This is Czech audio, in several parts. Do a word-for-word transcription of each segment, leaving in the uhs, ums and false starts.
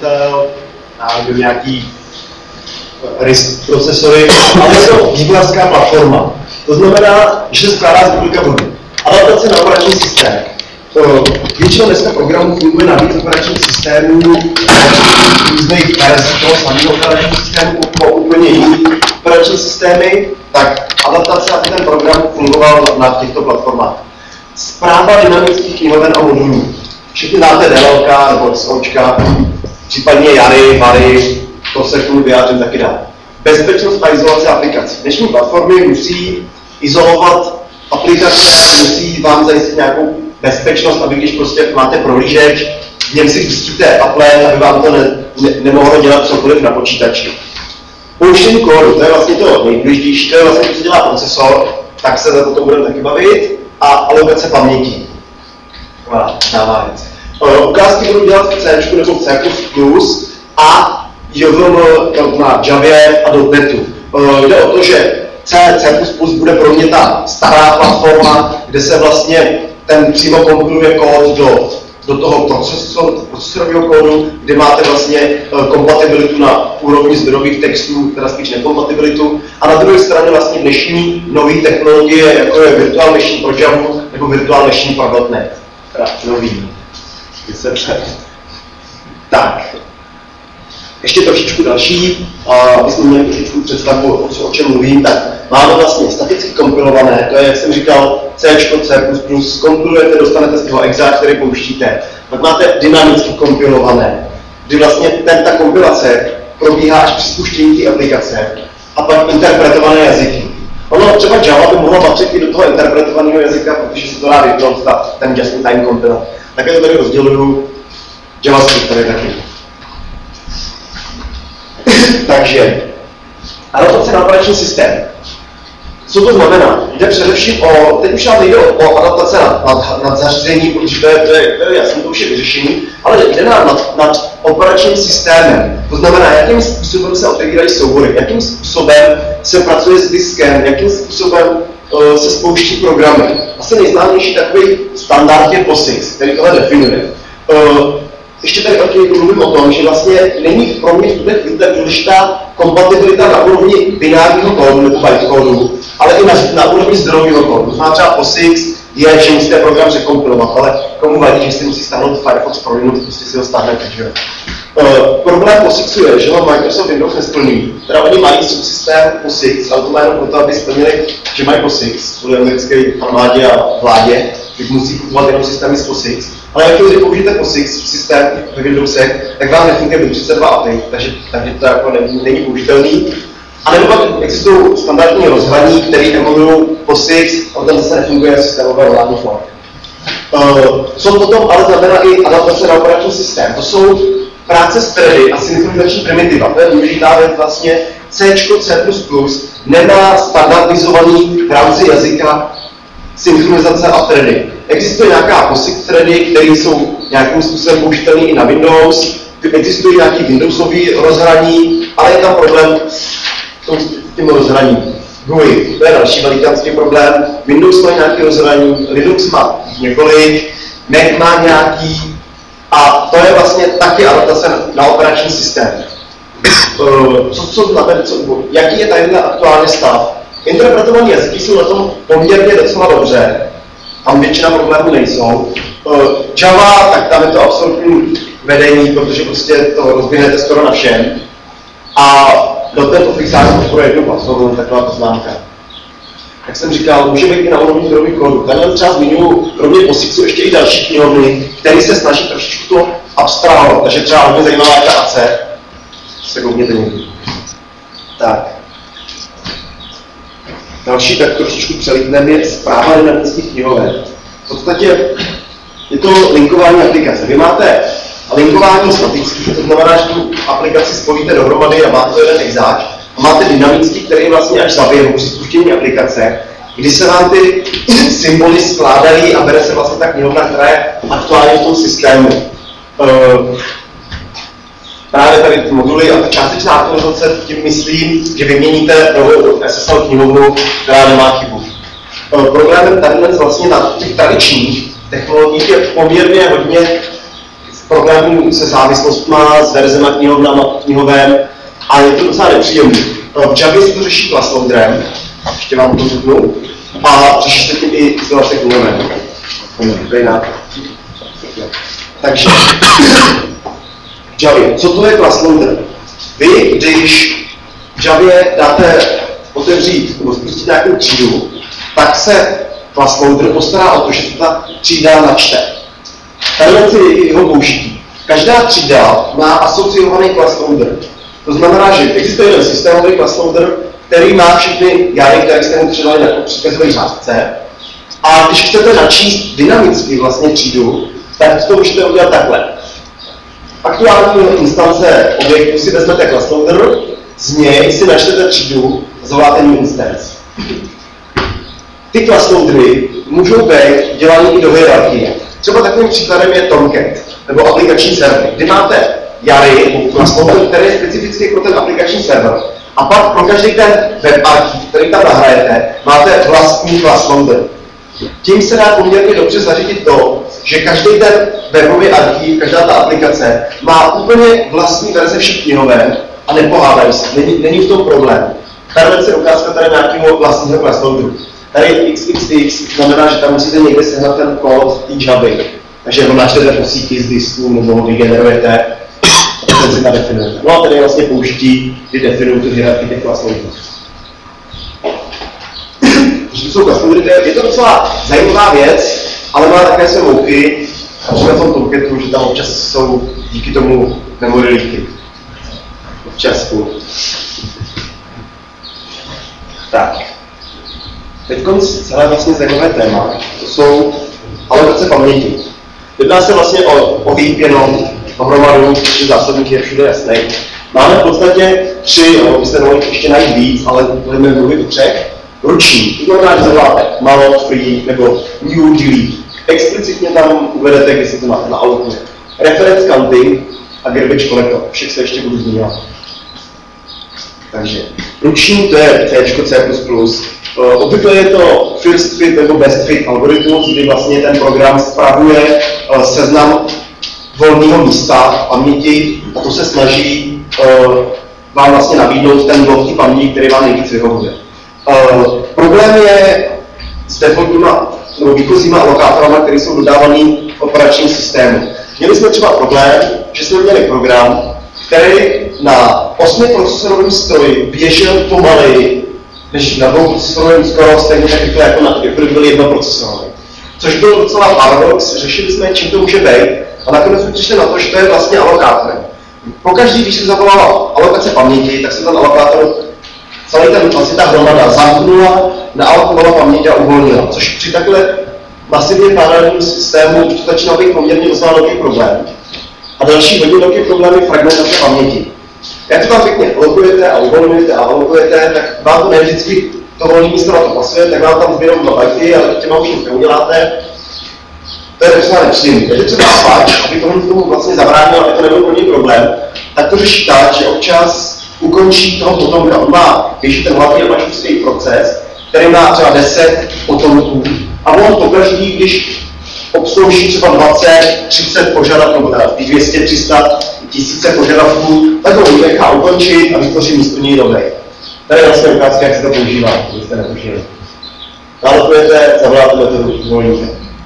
Intel, a nějaký R I S K procesory, ale je to vývojářská platforma. To znamená, že se skládá z několika bodů. Adaptace na operační systém. Většina dneska programů funguje na víc operačních systémů, různých verzí toho samého operačního systému, po úplně jiný operační systémy, tak adaptace, aby ten program fungoval na těchto platformách. Správa dynamických knihoven a modulů. Všichni znáte D L K nebo SOčka, případně Jary, Vary, to se k tomu vyjádřím taky dál. Bezpečnost a izolace aplikací. Dnešní platformy musí izolovat aplikace, musí vám zajistit nějakou bezpečnost, aby když prostě máte prohlížeč, v něm si pustíte Apple, aby vám to ne, ne, nemohlo dělat cokoliv na počítači. Pouštění kódu, to je vlastně to nejdůležitější, to je vlastně, co dělá procesor, tak se za to budeme taky bavit, a alokace paměti. Taková známá věc. Ukázky budu dělat v C nebo v C plus plus a J V M na Javě a .NETu. Jde o to, že C, C plus plus bude pro mě ta stará platforma, kde se vlastně ten přímo kompiluje kód do, do toho procesor, procesorového kódu, kde máte vlastně kompatibilitu na úrovni zdrojových textů, teda spíš nekompatibilitu. A na druhé straně vlastně dnešní nové technologie, jako je Virtual Machine pro Javu nebo Virtual Machine pro .NET. Teda nový. Tak. Ještě trošičku další, abyste měli trošičku představu, o, co, o čem mluvím, tak máme vlastně staticky kompilované, to je, jak jsem říkal, C, C plus plus, kompilujete, dostanete z toho exák, který pouštíte. Pak máte dynamicky kompilované, kdy vlastně ten, ta kompilace probíhá až při spuštění té aplikace, a pak interpretované jazyky. Ono třeba Java by mohla patřit i do toho interpretovaného jazyka, protože se to dá vypnout, ten just-in-time compile. Také to tady rozděluju, JavaScript tady taky. Takže, adaptace na operační systém. Co to znamená? Jde především o, teď už nám nejde o adaptace nad, nad, nad zařízení, protože to je, to, je, to je jasné, to už je vyřešení, ale jde nám nad, nad operačním systémem. To znamená, jakým způsobem se otevírají soubory, jakým způsobem se pracuje s diskem, jakým způsobem uh, se spouští programy. Asi nejznámější takový standard je POSIX, který tohle definuje. Uh, Ještě tady taky mluvím o tom, že vlastně není pro mě v tuhle chvíli tak důležitá kompatibilita na úrovni binárního kódu nebo bytekódu, ale i na, na úrovni zdrojového kódu. To znamená třeba POSIX je, že musíte program překompilovat, ale komu vadí, že si musí stáhnout Firefox pro Linux, prostě si ho stáhnete, že? Uh, problém POSIXu je, že ho Microsoft Windows nesplní. Teda oni mají subsystém POSIX, ale to má jenom proto, aby splnili, že mají POSIX, kvůli americké armádě a vládě, že musí kupovat jenom systémy z POSIX. Ale jak když použijete POSIX systém ve Windowsech, tak vám nefunguje Win třicet dva update, takže, takže to jako není, není použitelný. A nebo pak existují standardní rozhraní, které emulují POSIX, ale tam zase nefunguje systémové volání fork. Uh, co potom ale znamená i adaptace na operační systém. To jsou práce s thready a synchronizační primitiva. To je důležitá věc vlastně. C, C plus plus nemá standardizovaný v rámci jazyka synchronizace a thready. Existuje nějaká POSIX thready, které jsou nějakým způsobem použitelné i na Windows, existují nějaký Windowsový rozhraní, ale je tam problém s tím rozhraním. G U I, to je další velikánský problém. Windows má nějaký rozhraní, Linux má několik, Mac má nějaký, a to je vlastně taky adaptace na operační systém. Co, co znamená, co, jaký je tady aktuální stav? Interpretované jazyky jsou na tom poměrně docela dobře, tam většina problémů nejsou. Java, tak tam je to absolutní vedení, protože prostě to rozběhnete skoro na všem. A do této oficiálně podporuje jednu platformu, taková poznámka. Jak jsem říkal, může být i na úrovni zdrojových kódů. Tady třeba zmiňuji, kromě POSIXu ještě i další knihovny, které se snaží trošičku to abstrahovat. Takže třeba hodně zajímavá je ta A C. Se koukněte někdy. Tak. Další, tak trošičku přelítneme, je správa dynamických knihoven. V podstatě je to linkování aplikace. Vy máte linkování statický, to znamená, že tu aplikaci spojíte dohromady a máte jeden exáč. A máte dynamický, který vlastně až zaběhnou při spuštění aplikace, kdy se vám ty symboly skládají a bere se vlastně ta knihovna, která je aktuálně v tom systému. Uh, Právě tady ty moduly a ta částečná aktualizace, tím myslím, že vyměníte novou S S L knihovnu, která nemá chybu. Problémem tady dnes vlastně na těch tradičních technologiích je poměrně hodně problémů se závislostmi, s verzema knihovnama, knihovém a je to docela nepříjemné. V Javě se to řeší class loaderem, ještě vám to řeknu, a řeší se tím i izolace knihovém. Takže, v Javě, co to je class loader? Vy, když v Javě dáte otevřít nebo spustit nějakou třídu, tak se class loader postará o to, že se ta třída načte. Tady si jeho použití. Každá třída má asociovaný class loader. To znamená, že existuje jeden systémový class loader, který má všechny jary, které jste mu předali na příkazové řádce. A když chcete načíst dynamicky vlastně třídu, tak to můžete udělat takhle. Aktuální instance objektu si vezmete class loader, z něj si načtete třídu a zavoláte new instance. Ty class loadery můžou být dělané i do hierarchie. Třeba takovým příkladem je Tomcat, nebo aplikační server, kdy máte jary, nebo class loader, který je specifický pro ten aplikační server. A pak pro každý ten web archiv, který tam nahrajete, máte vlastní class loader. Tím se dá poměrně dobře zařídit to, že každý ten webový archiv, každá ta aplikace má úplně vlastní verze všech knihoven a nepohádají se, není, není v tom problém. Tady je ukázka tady nějakého vlastního class loaderu. Tady X X X znamená, že tam musíte někde sehnat ten kód té Javy. Takže ho načtete po síti z disku nebo ho vygenerujete, ten si nadefinujete. No a tady je vlastně použití, kdy definují tu hierarchii těch class loaderů. To jsou class loadery, je to docela zajímavá věc, ale má také své mouchy. A třeba v tom Tomcatu, že tam občas jsou díky tomu memory leaky. Občas. Tak. Teď celé vlastně zajímavé téma, to jsou alokace paměti. Jedná se vlastně o, o V I P jenom, pohromadu, protože zásobník je všude jasný. Máme v podstatě tři, no, byste mohli ještě najít víc, ale budeme mluvit o třech. Ruční, to znamená, že zavoláte malloc, free nebo new delete. Explicitně tam uvedete, kde se to máte naalokuje. Reference counting a garbage collector, všech se ještě budu zmiňovat. Takže ruční to je C, C plus plus. Uh, obvykle je to first fit nebo best fit algoritmus, kdy vlastně ten program spravuje uh, seznam volného místa v paměti a to se snaží uh, vám vlastně nabídnout ten blok té paměti, který vám nejvíc vyhovuje. Uh, problém je s defaultníma nebo výchozíma alokátorama, které jsou dodávané v operačním systému. Měli jsme třeba problém, že jsme měli program, který na osmi procesorovém stroji běžel pomaleji, než na dvou procesorovém skoro stejně tak rychle jako na který byl jednoprocesorový. Což byl docela paradox, řešili jsme, čím to může být, a nakonec jsme přišli na to, že to je vlastně alokátor. Pokaždý, když se zavolala alokace paměti, tak se ten alokátor, celý ten, vlastně ta hromada zamknula, naalokovala paměť a uvolnila, což při takhle masivně paralelním systému už to začíná být poměrně docela velký problém. A další hodně velký problém je fragmentace paměti. Jak to tam pěkně alokujete a uvolňujete a alokujete, tak vám to ne vždycky to volné místo na to pasuje, tak vám tam zběrou dva bajty, ale těma už nic neuděláte. To je docela nepříjemné. Takže třeba Apache, aby tomu, tomu vlastně zabránil, aby to nebyl pro něj problém, tak to řeší tak, že občas ukončí toho potomka. On má, když ten hlavní apačovský proces, který má třeba deset potomků, a on pokaždý, když obslouží třeba dvacet, třicet požadavků, dvě stě, tři sta, tisíce požadavků, tak ho nechá ukončit a vytvoří místo něj nový. Tady je vlastně ukázka, jak se to používá, kdybyste nepoužili. Nalokujete, zavoláte metodu, uvolníte.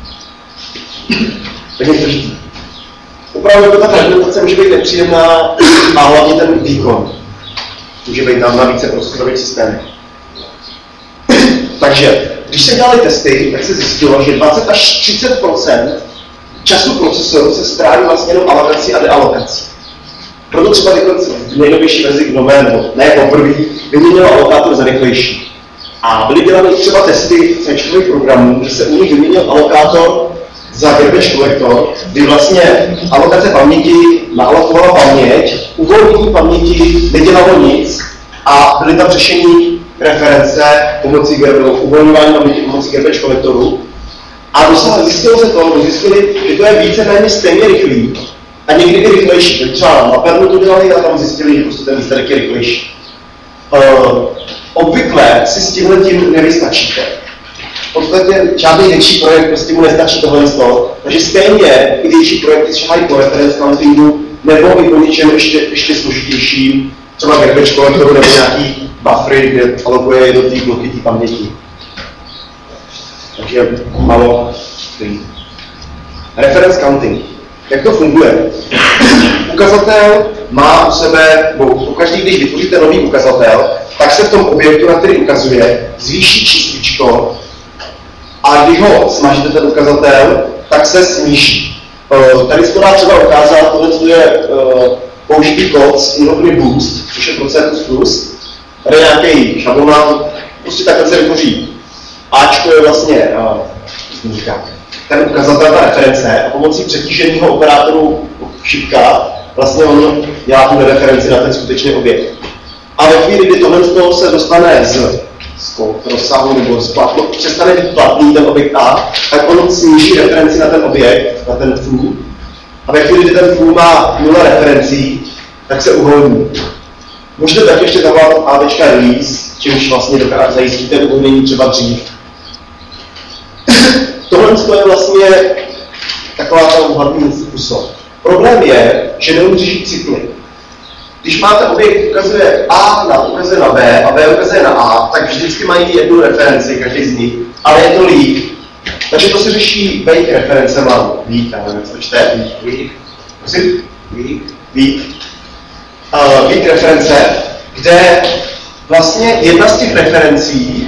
Tak něco říct. Opravdu ta fragmentace může být nepříjemná a hlavně ten výkon. Může být tam na více procesorových systémech. Takže, když se dělali testy, tak se zjistilo, že dvacet až třicet procent času procesoru se stráví vlastně jenom alokací a dealokací. Proto třeba v nejnovější verzi Gnome, nebo ne poprvé, vyměnil alokátor za rychlejší. A byly dělány třeba testy C-čkových programů, že se u nich vyměnil alokátor za garbage collector, kdy vlastně alokace paměti naalokovala paměť, uvolnění paměti nedělalo nic a byly tam řešení reference pomocí uvolňování paměti pomocí garbage collectoru. A dosáhli, zjistilo se to, zjistili, že to je víceméně stejně rychlý a někdy i rychlejší. Takže třeba na Pernu to dělali a tam zjistili, že prostě ten výsledek je rychlejší. Uh, obvykle si s tímhle tím nevystačíte. podstatě žádný větší projekt prostě mu nestačí tohle z toho. Takže stejně i větší projekty šahají po reference countingu nebo i po něčem ještě, ještě složitějším, třeba garbage collectoru nebo nějaký buffery, kde alokuje jednotlivý bloky té paměti. Takže malo stojí. Reference counting. Jak to funguje? Ukazatel má u sebe, bo pokaždý, když vytvoříte nový ukazatel, tak se v tom objektu, na který ukazuje, zvýší čísličko a když ho smažíte ten ukazatel, tak se sníží. Tady se to dá třeba ukázat, tohle je použitý kód z Inogny Boost, což je pro C plus plus. Tady je nějaký šablona, prostě takhle se vytvoří. Ačko je vlastně, uh, říká, ten ukazatel, ta reference a pomocí přetíženého operátoru šipka vlastně on dělá tu referenci na ten skutečný objekt. A ve chvíli, kdy tohle se dostane z, z rozsahu nebo z platno, přestane být platný ten objekt A, tak on sníží referenci na ten objekt, na ten foo. A ve chvíli, kdy ten foo má nula referencí, tak se uvolní. Můžete tak ještě zavolat A release, čímž vlastně zajistíte uvolnění třeba dřív. Tohle je vlastně taková ta hlavní způsob. Problém je, že neudrží cykly. Když máte objekt, ukazuje A na ukazuje na B a B ukazuje na A, tak vždycky mají jednu referenci, každý z nich, ale je to leak. Takže to se řeší weak reference mám. Leak, já nevím, co čte. Leak. Prosím? Leak. Leak. Uh, weak reference, kde vlastně jedna z těch referencí,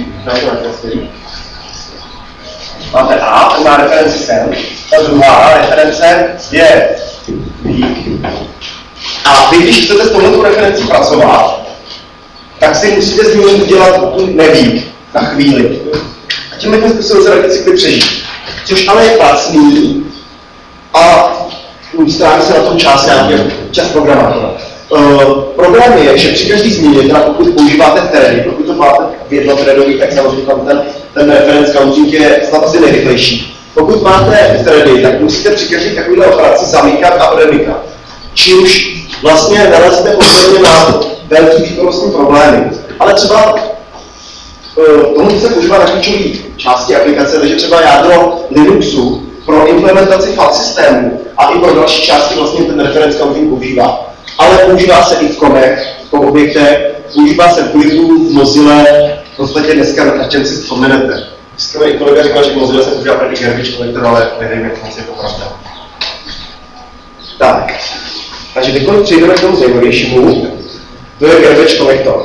máte A, to má referenci sem, ta druhá reference je weak. A vy, když chcete s touhletou referencí pracovat, tak si musíte z ní udělat nevík na chvíli. A tímhle tím způsobem se ty cykly přežít. Což ale je pracný a stráví se na tom čas nějaký čas programátora. Uh, problém je, že při každý změně, teda pokud používáte thready, pokud to máte v jednothreadový, tak samozřejmě tam ten, ten reference counting je snad asi nejrychlejší. Pokud máte thready, tak musíte při každý takovýhle operaci zamykat a odemykat. Čímž vlastně narazíte poměrně na velký výkonnostní problémy. Ale třeba uh, tomu se používá na klíčové části aplikace, takže třeba jádro Linuxu pro implementaci file systému a i pro další části vlastně ten reference counting používá. Ale používá se i v komech, v objektech, používá se v Glibu, v Mozilla, v podstatě dneska na čem si vzpomenete. Dneska mi kolega říkal, že v Mozilla se používá první garbage collector, ale nevím, jak moc je to pravda. Tak, takže teď přejdeme k tomu zajímavějšímu, to je garbage collector.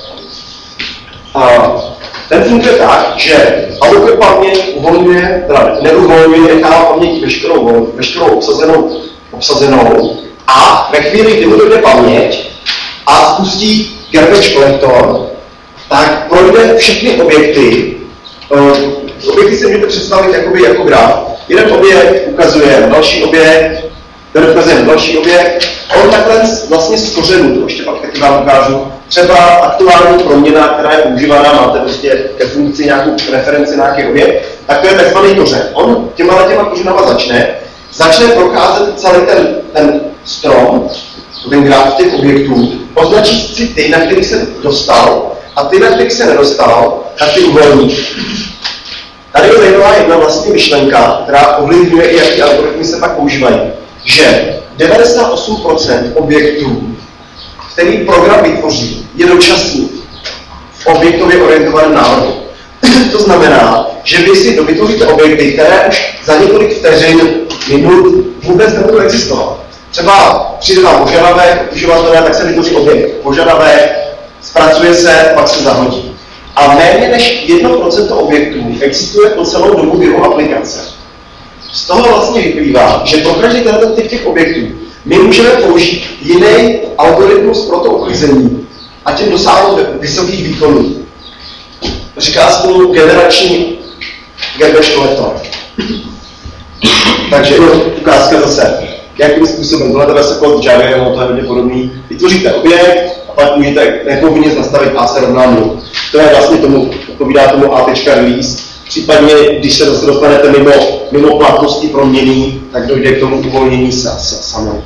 A ten funguje tak, že alokuje paměť, uvolňuje, teda neuvolňuje, nechává paměť veškerou, veškerou obsazenou, obsazenou a ve chvíli, kdy mu dojde paměť a spustí garbage collector, tak projde všechny objekty. Uh, objekty si můžete představit jakoby jako graf. Jeden objekt ukazuje další objekt, ten ukazuje další objekt. On takhle vlastně z kořenů, to ještě pak taky vám ukážu, třeba aktuální proměna, která je používaná, máte prostě ke funkci nějakou referenci na nějaký objekt, tak to je takzvaný kořen. On těma těma kořenama začne, začne procházet celý ten, ten strom, ten graf těch objektů, označí si ty, na kterých se dostal, a ty, na kterých se nedostal, tak ty uvolní. Tady je zajímavá jedna vlastní myšlenka, která ovlivňuje i jaký algoritmy se pak používají, že devadesát osm procent objektů, který program vytvoří, je dočasný v objektově orientovaném návrhu. To znamená, že vy si vytvoříte objekty, které už za několik vteřin, minut vůbec nebudou existovat. Třeba přijde vám požadavek uživatele, tak se vytvoří objekt. Požadavek, zpracuje se, pak se zahodí. A méně než jedno procento objektů existuje po celou dobu běhu aplikace. Z toho vlastně vyplývá, že pro každý ten typ těch objektů my můžeme použít jiný algoritmus pro to uklizení a tím dosáhnout vysokých výkonů. Říká se tomu generační garbage collector. Takže ukázka zase. Jakým způsobem, tohle tebe se kód Java, no to je hodně podobný. Vytvoříte objekt a pak můžete nepovinně nastavit A se rovná nulu. To je vlastně tomu, odpovídá tomu A release. Případně, když se dostanete mimo, mimo platnosti proměný, tak dojde k tomu uvolnění samo.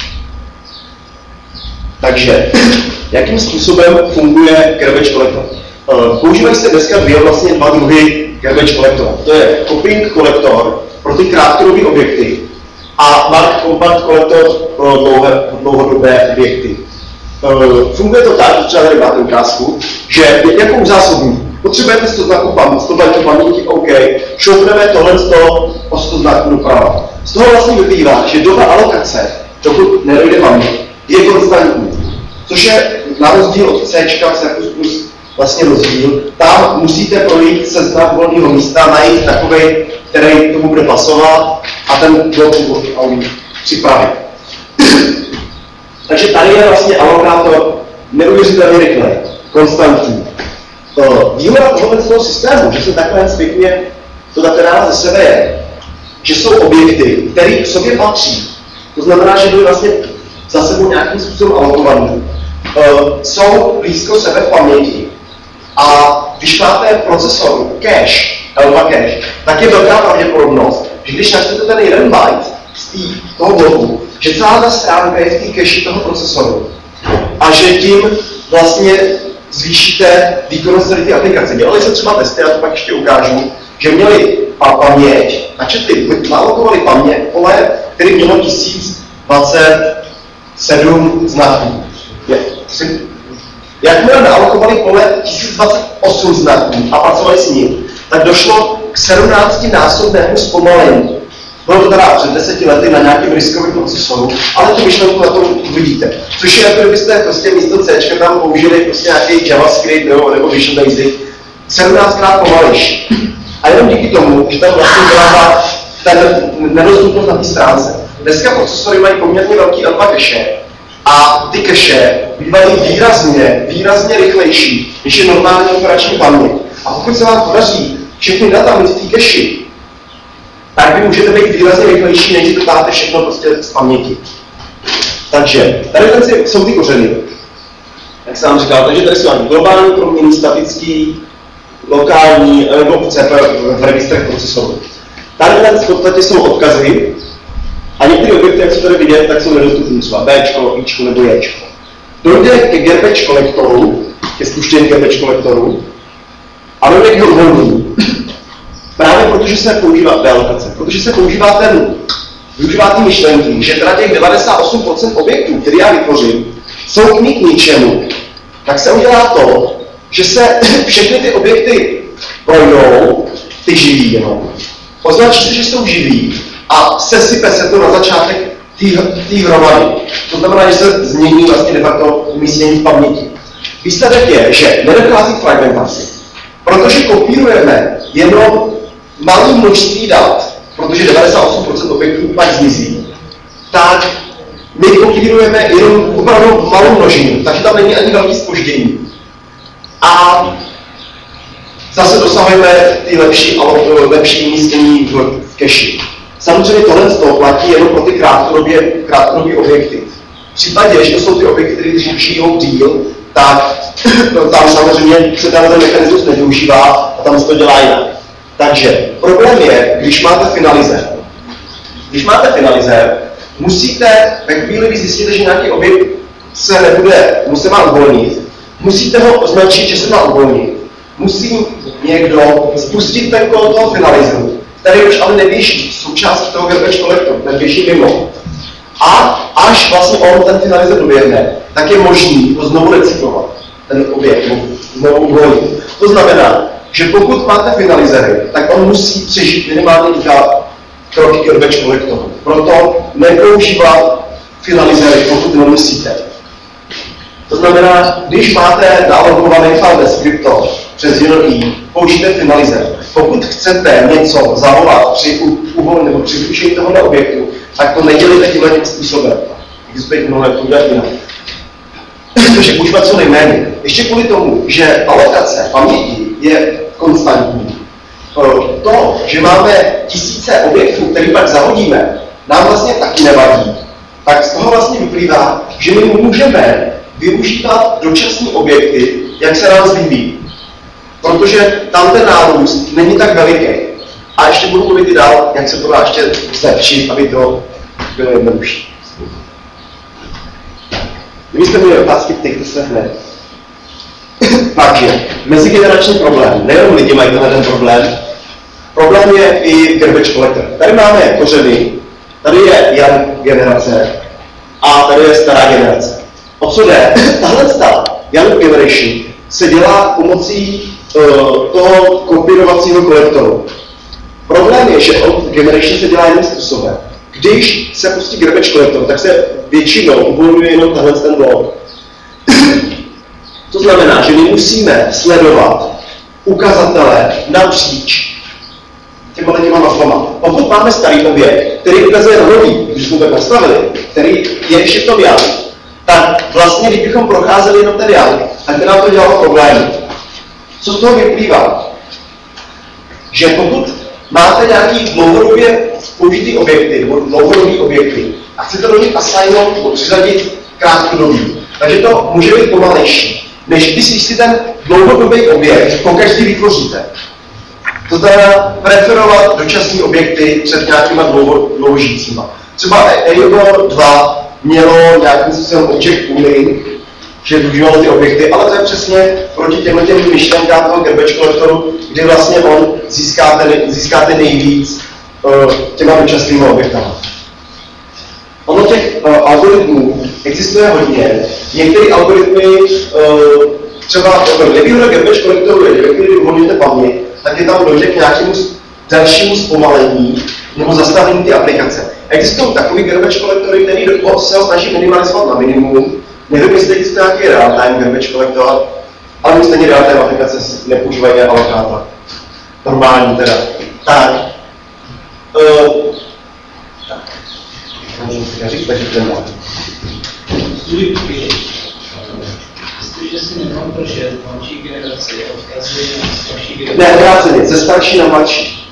Takže, jakým způsobem funguje garbage collector? Používají se dneska dvě vlastně dva druhy garbage collector. To je copying kolektor pro ty krátkodobé objekty a mark compact collector pro dlouhé, dlouhodobé objekty. Uh, funguje to tak, třeba tady máte ukázku, že jakou zásobník potřebujete sto znaků paměti, sto znaků paměti, OK, šoupneme tohle o sto znaků doprava. Z toho vlastně vyplývá, že doba alokace, dokud nedojde paměť, je konstantní. Což je na rozdíl od C, C plus plus vlastně rozdíl. Tam musíte projít seznam volného místa, najít takový, který tomu bude pasovat a ten blok připravit. Takže tady je vlastně alokátor neuvěřitelně rychlý, konstantní. Výhoda tohoto systému, že se takhle pěkně to data dává ze sebe je, že jsou objekty, které k sobě patří. To znamená, že byly vlastně za sebou nějakým způsobem alokovaný. Jsou blízko sebe v paměti. A když máte procesor cache, L dva cache, tak je velká pravděpodobnost, že když načtete ten jeden byte z toho bloku, že celá ta stránka je v té cache toho procesoru a že tím vlastně zvýšíte výkonnost té aplikace. Dělali se třeba testy, já to pak ještě ukážu, že měli paměť, načetli, naalokovali paměť, pole, který mělo tisíc dvacet sedm znaků. Jakmile naalokovali pole tisíc dvacet osm znaků a pracovali s ním, tak došlo k sedmnáctinásobnému zpomalení. Bylo to teda před deseti lety na nějakém riskovém procesoru, ale tu myšlenku na tom uvidíte. Což je, jako kdybyste prostě místo C tam použili prostě nějaký JavaScript nebo, nebo Visual Basic sedmnáctkrát pomalejší. A jenom díky tomu, že tam vlastně byla ta nedostupnost na té stránce. Dneska procesory mají poměrně velký L dva cache a ty cache bývají výrazně, výrazně rychlejší, než je normální operační paměť. A pokud se vám podaří všechny data mít v té cache, tak vy můžete být výrazně rychlejší, než to dáte všechno prostě z paměti. Takže tady ten jsou ty kořeny, jak jsem vám říkal, takže tady jsou globální proměny, statický, lokální, nebo v, C P, v registrech procesoru. Tady v podstatě jsou odkazy a některé objekty, jak se tady vidět, tak jsou nedostupné, třeba Bčko, Ičko nebo Jčko. Dojde ke garbage kolektoru, ke spuštění garbage kolektoru a dojde k jeho uvolnění. Právě protože se používá dealokace, protože se používá ten, využívá ty myšlenky, že teda těch devadesát osm procent objektů, které já vytvořím, jsou k ní k ničemu, tak se udělá to, že se všechny ty objekty projdou, ty živý jenom, označí se, že jsou živý a sesype se to na začátek té hromady. To znamená, že se změní vlastně de facto umístění v paměti. Výsledek je, že nedochází k fragmentaci, protože kopírujeme jenom malé množství dat, protože devadesát osm procent objektů pak zmizí, tak my kopírujeme jenom opravdu malou množinu, takže tam není ani velký zpoždění. A zase dosahujeme ty lepší, lepší umístění v cache. Samozřejmě tohle z toho platí jenom pro ty krátkodobě, krátkodobě objekty. V případě, že to jsou ty objekty, které žijou díl, tak tam samozřejmě se ten mechanismus nevyužívá a tam se to dělá jinak. Takže problém je, když máte finalizér. Když máte finalizér, musíte, ve chvíli, kdy zjistíte, že nějaký objekt se nebude, musí má uvolnit, musíte ho označit, že se má uvolnit. Musí někdo spustit ten kód toho finalizeru, který už ale neběží součástí toho garbage collectoru, ten běží mimo. A až vlastně on ten finalizer doběhne, tak je možný ho znovu recyklovat, ten objekt, znovu uvolnit. To znamená, že pokud máte finalizery, tak on musí přežít minimálně dva kroky garbage collectoru. Proto nepoužívat finalizery, pokud nemusíte. To znamená, když máte nalogovaný file descriptor přes J R I, použijte finalizer. Pokud chcete něco zavolat při uvolnění nebo při využití tohoto objektu, tak to nedělejte tímhle tím způsobem. Existuje mnohé udělat jinak. Takže používat co nejméně. Ještě kvůli tomu, že alokace paměti je konstantní. To, že máme tisíce objektů, které pak zahodíme, nám vlastně taky nevadí. Tak z toho vlastně vyplývá, že my můžeme využívat dočasné objekty, jak se nám zlíbí. Protože tam ten nárůst není tak veliký. A ještě budu mluvit i dál, jak se to dá ještě zlepšit, aby to bylo jednodušší. Kdybyste měli otázky, ptejte se hned. Takže, mezigenerační problém. Nejenom lidi mají tenhle ten problém, Problém je i garbage collector. Tady máme kořeny, tady je young generace a tady je stará generace. O co jde? Tahle ta young generation se dělá pomocí uh, toho kopírovacího kolektoru. Problém je, že old generation se dělá jiným způsobem. Když se pustí garbage collector, tak se většinou uvolňuje jenom tenhle ten blok. To znamená, že my musíme sledovat ukazatele napříč těma těma vazbama. Pokud máme starý objekt, který ukazuje nový, když jsme to nastavili, který je ještě v tom young, tak vlastně, když bychom procházeli jenom ten young, tak by nám to dělalo problémy. Co z toho vyplývá? Že pokud máte nějaký dlouhodobě použitý objekty, nebo dlouhodobý objekty, a chcete do nich assignout nebo přizadit krátkodobý, takže to může být pomalejší, než když si ten dlouhodobý objekt pokaždý vytvoříte. To znamená preferovat dočasné objekty před nějakýma dlouho, dlouhožijícíma. Třeba A I O dva mělo nějakým způsobem object pooling, že využívalo ty objekty, ale to je přesně proti těmhle těm myšlenkám toho garbage collectoru, kdy vlastně on získáte, získáte nejvíc uh, těma dočasnými objektama. Ono těch uh, algoritmů existuje hodně. Některé algoritmy, uh, třeba nevýhoda garbage collectoru je, že když uvolníte paměť, tak je tam dojde k nějakému dalšímu zpomalení nebo zastavení ty aplikace. Existují takový garbage collectory, který se ho snaží minimalizovat na minimum. Nevím, jestli existuje nějaký real-time garbage collector, ale my stejně real-time aplikace nepoužívají alokáta. Normální teda. Tak. Uh, tak. Můžu si říct, takže ten mám. Jestliže si nemám prošet mladší generaci, odkazuje na starší generaci. Ne, obráceně, ze starší na mladší.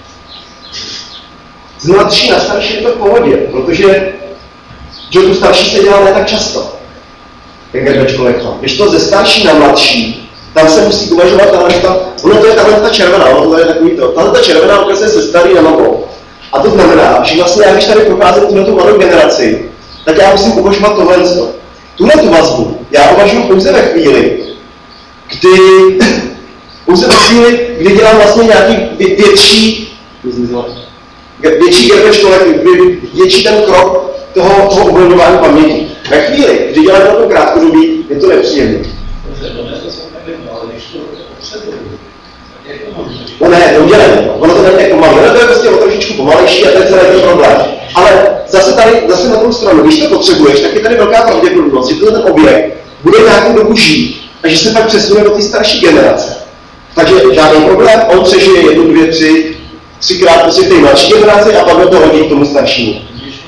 Z mladší na starší je to v pohodě, protože že tu starší se dělá ne tak často. Jak garbage collector. Když to ze starší na mladší, tam se musí uvažovat tahle ta, ono to je tahle ta červená, ono to je takový to. Tahle ta červená ukazuje se starý na mladou. A to znamená, že vlastně já když tady procházím tuhle mladou generaci, tak já musím uvažovat tohle. Tuhle tu vazbu já uvažuji pouze ve chvíli, kdy pouze ve chvíli, kdy dělám vlastně nějaký větší větší garbage collector, větší ten krok toho, toho uvolňování paměti. Ve chvíli, kdy dělám na to krátkodobí, je to nepříjemné. No ne, to udělejme. Ono to není tak pomalé. Ono to je prostě o trošičku pomalejší a to je celý ten problém. Ale zase tady, zase na druhou stranu, když to potřebuješ, tak je tady velká pravděpodobnost, že ten objekt bude nějakou dobu žít a že se pak přesune do té starší generace. Takže žádný problém, on přežije jednu, dvě, tři, třikrát prostě v té mladší generaci a pak to hodí k tomu staršímu.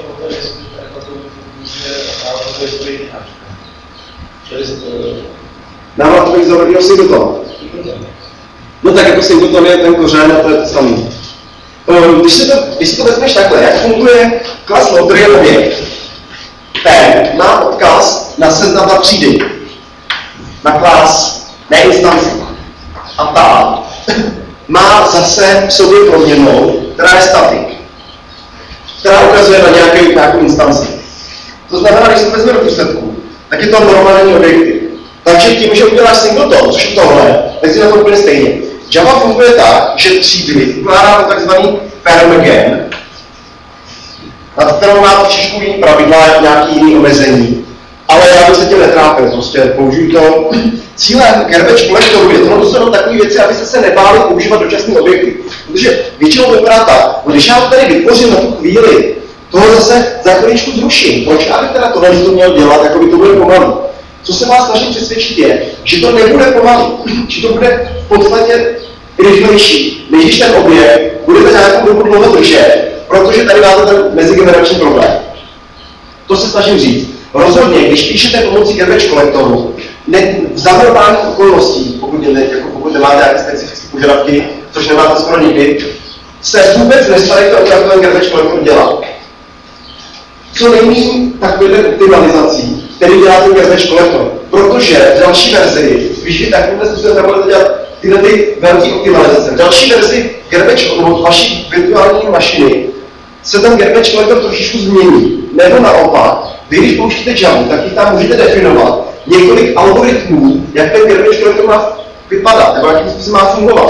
Návratový vzor, singleton. No tak jako singleton je ten kořen a to je to samý. Když si to, když si to vezmeš takhle, jak funguje class loader je objekt. Ten má odkaz na seznam na třídy. Na class, ne instanci. A ta má zase v sobě proměnnou, která je static. Která ukazuje na nějaký, nějakou instanci. To znamená, když se vezme do výsledku, tak je to normální objekty. Takže tím, že uděláš singleton, což je tohle, tak si na to úplně stejně. Java funguje tak, že třídy ukládá to takzvaný permagen, nad kterou má trošičku jiný pravidla, nějaký jiný omezení. Ale já bych se tím netrápil, prostě použiju to. Cílem garbage collectoru je to, to jsou takové věci, abyste se nebáli používat dočasné objekty. Protože většinou to vypadá tak, no když já to tady vytvořím na tu chvíli, toho zase za chvíličku zruším. Proč já bych teda tohle to měl dělat, jako by to bude pomalý? Co se vás snažím přesvědčit je, že to nebude pomalý, že to bude v podstatě rychlejší, než když ten objekt budete nějakou dobu dlouho držet, protože tady máte ten mezigenerační problém. To se snažím říct. Rozhodně, když píšete pomocí garbage collectoru, ne, v zavrvání okolností, pokud, ne, jako pokud nemáte nějaké specifické požadavky, což nemáte skoro nikdy, se vůbec nestarejte o jak ten garbage collector dělá. Co nejméně takovýhle optimalizací, který dělá ten garbage collector. Protože v další verzi, když vy takovýmhle způsobem budete dělat tyhle ty velké optimalizace, v další verzi garbage nebo vaší virtuální mašiny se ten garbage collector trošičku změní. Nebo naopak, vy když pouštíte Java, tak ji tam můžete definovat několik algoritmů, jak ten garbage collector má vypadat, nebo jakým způsobem má fungovat.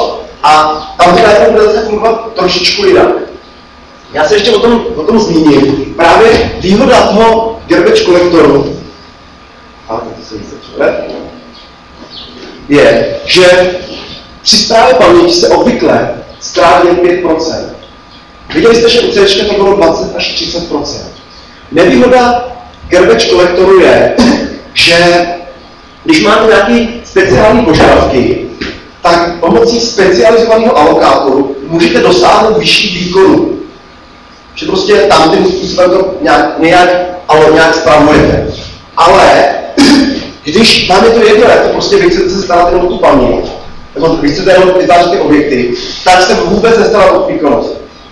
A tam to najednou bude zase fungovat trošičku jinak. Já se ještě o tom, o tom zmíním. Právě výhoda toho garbage kolektoru je, že při správě paměti se obvykle stráví jen pět procent. Viděli jste, že u C to bylo dvacet až třicet procent. Nevýhoda garbage kolektoru je, že když máte nějaké speciální požadavky, tak pomocí specializovaného alokátoru můžete dosáhnout vyšší výkonu. Že prostě tam tím způsobem to nějak, nějak, ale nějak spravujete. Ale když máme to jedno, jak to prostě vy chcete se starat jenom tu paměť, nebo vy chcete jenom vytvářet ty objekty, tak se vůbec nestarat o výkonnost.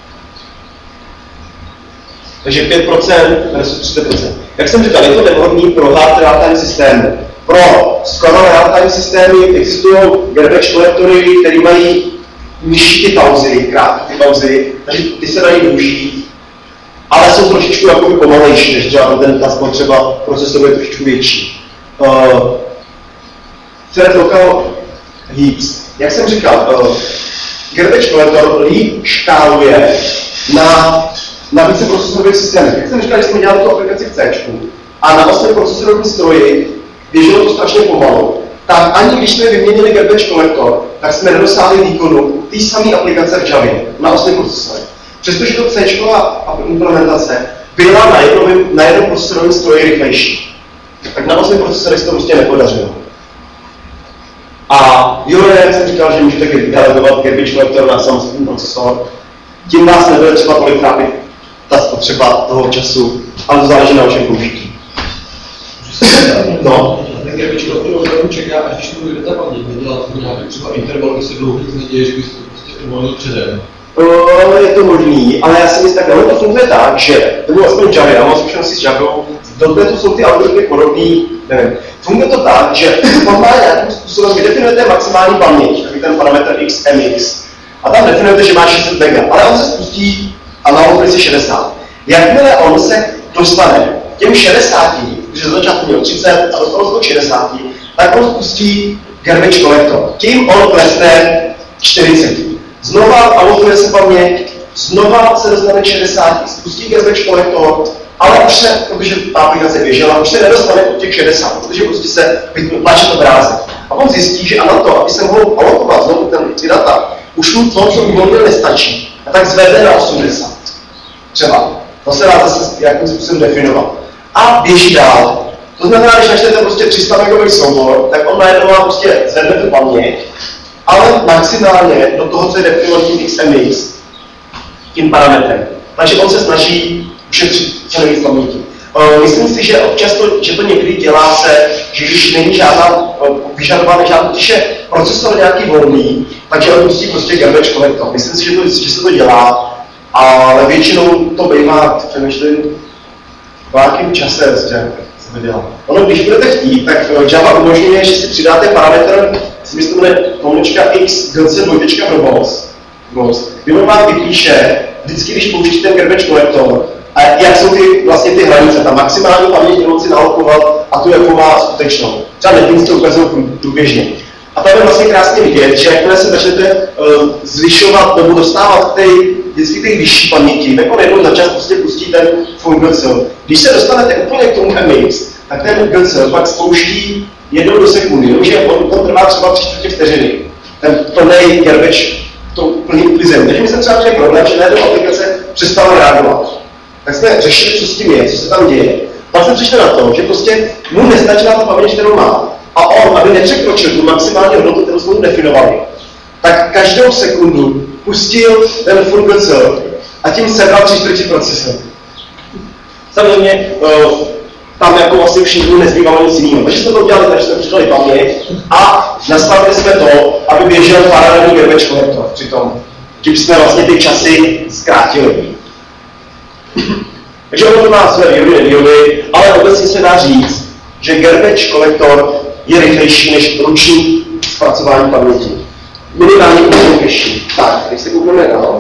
Takže pět procent versus třicet procent. Jak jsem říkal, je to nevhodný pro hard real-time systémy. Pro skladové real-time systémy existují garbage kolektory, které mají nižší ty pauzy, krátké ty pauzy, takže ty se dají využít, ale jsou trošičku jakoby pomalejší, než třeba ten, ta spotřeba procesoru je trošičku větší. Uh, Thread Local Heaps. Jak jsem říkal, uh, garbage kolektor líp škáluje na na více procesorových systémech. Jak jsem říkal, že jsme dělali tu aplikaci v C a na osmi procesorovém stroji běželo to strašně pomalu, tak ani když jsme vyměnili garbage kolektor, tak jsme nedosáhli výkonu té samé aplikace v Javě na osmi procesorech. Přestože to C implementace byla na jednom, na jednom procesorovém stroji rychlejší, tak na osmi procesorech se to prostě nepodařilo. A jo, jak jsem říkal, že můžete delegovat garbage kolektor na samostatný procesor, tím vás nebude třeba tolik trápit ta spotřeba toho času, ale to záleží na vašem použití. No. Ten garbage kolektor opravdu čeká, až když to dojde ta paměť, nedělat nějaký třeba interval, kdy se dlouho nic neděje, že bys to prostě uvolnil předem. Je to možný, ale já si myslím, tak to funguje tak, že to bylo aspoň Java, já mám zkušenosti s Javou, v dotnetu jsou ty algoritmy podobný, nevím. Funguje to tak, že on má nějakým způsobem, vy definujete maximální paměť, takový ten parametr X M X, a tam definujete, že má šest set mega, ale on se spustí a má okresy šedesát. Jakmile on se dostane těm šedesáti, protože za začátku měl třicet a dostal se do šedesáti, tak on spustí garbage kolektor. Tím on klesne čtyřicet. Znova alokuje se paměť, znova se dostane k šedesáti, spustí garbage kolektor, ale už se, protože ta aplikace běžela, už se nedostane od těch šedesát, protože prostě se vytlačí obrázek. A on zjistí, že a na to, aby se mohl alokovat znovu ten, ty data, už mu to, co uvolnil, nestačí. A tak zvedne na osmdesát. Třeba. To se dá zase jakým způsobem definovat. A běží dál. To znamená, když načtete prostě tři sta megový soubor, tak on najednou má prostě zvedne tu paměť, ale maximálně do toho, co je definovat tím X M X, tím parametrem. Takže on se snaží ušetřit co nejvíc paměti. Myslím si, že občas to, že to někdy dělá se, že když není žádná vyžadovaná žádná, když je procesor nějaký volný, takže on pustí prostě garbage kolektor. Myslím si, že, to, že se to dělá, ale většinou to bývá, přemýšlím, v nějakém čase prostě se to dělá. Ono, když budete chtít, tak Java umožňuje, že si přidáte parametr, si myslím, že pomlčka x gc dvojtečka robos, kdy on vám vypíše, vždycky, když pouštíte ten garbage kolektor, a jak jsou ty, vlastně ty hranice, ta maximální paměť, kterou si nalokovat a tu, jakou má skutečnou. Třeba Netflix to ukazují průběžně. A tam je vlastně krásně vidět, že jakmile se začnete uh, zvyšovat nebo dostávat k té vždycky té vyšší paměti, jako jednou za čas prostě pustí ten full G C. Když se dostanete úplně k tomu M X, tak ten G C pak spouští jednou do sekundy, jenomže on, on trvá třeba tři čtvrtě vteřiny. Ten plný garbage, to plný uklizem. Takže mi se třeba přijde problém, že najednou aplikace přestala reagovat. Tak jsme řešili, co s tím je, co se tam děje. Pak jsme přišli na to, že prostě mu nestačila ta paměť, kterou má. A on, aby nepřekročil tu maximální hodnotu, kterou jsme mu definovali, tak každou sekundu pustil ten full G C a tím sebral tři čtvrtě procesor. Samozřejmě tam jako vlastně všichni nezbývalo nic jiného. Takže jsme to udělali, takže jsme přidali paměť a nastavili jsme to, aby běžel paralelní garbage kolektor. Přitom tím jsme vlastně ty časy zkrátili. Takže ono to má své výhody, nevýhody, ale obecně se dá říct, že garbage kolektor je rychlejší než ruční zpracování paměti. Minimálně rychlejší. Tak, když se koukneme dál.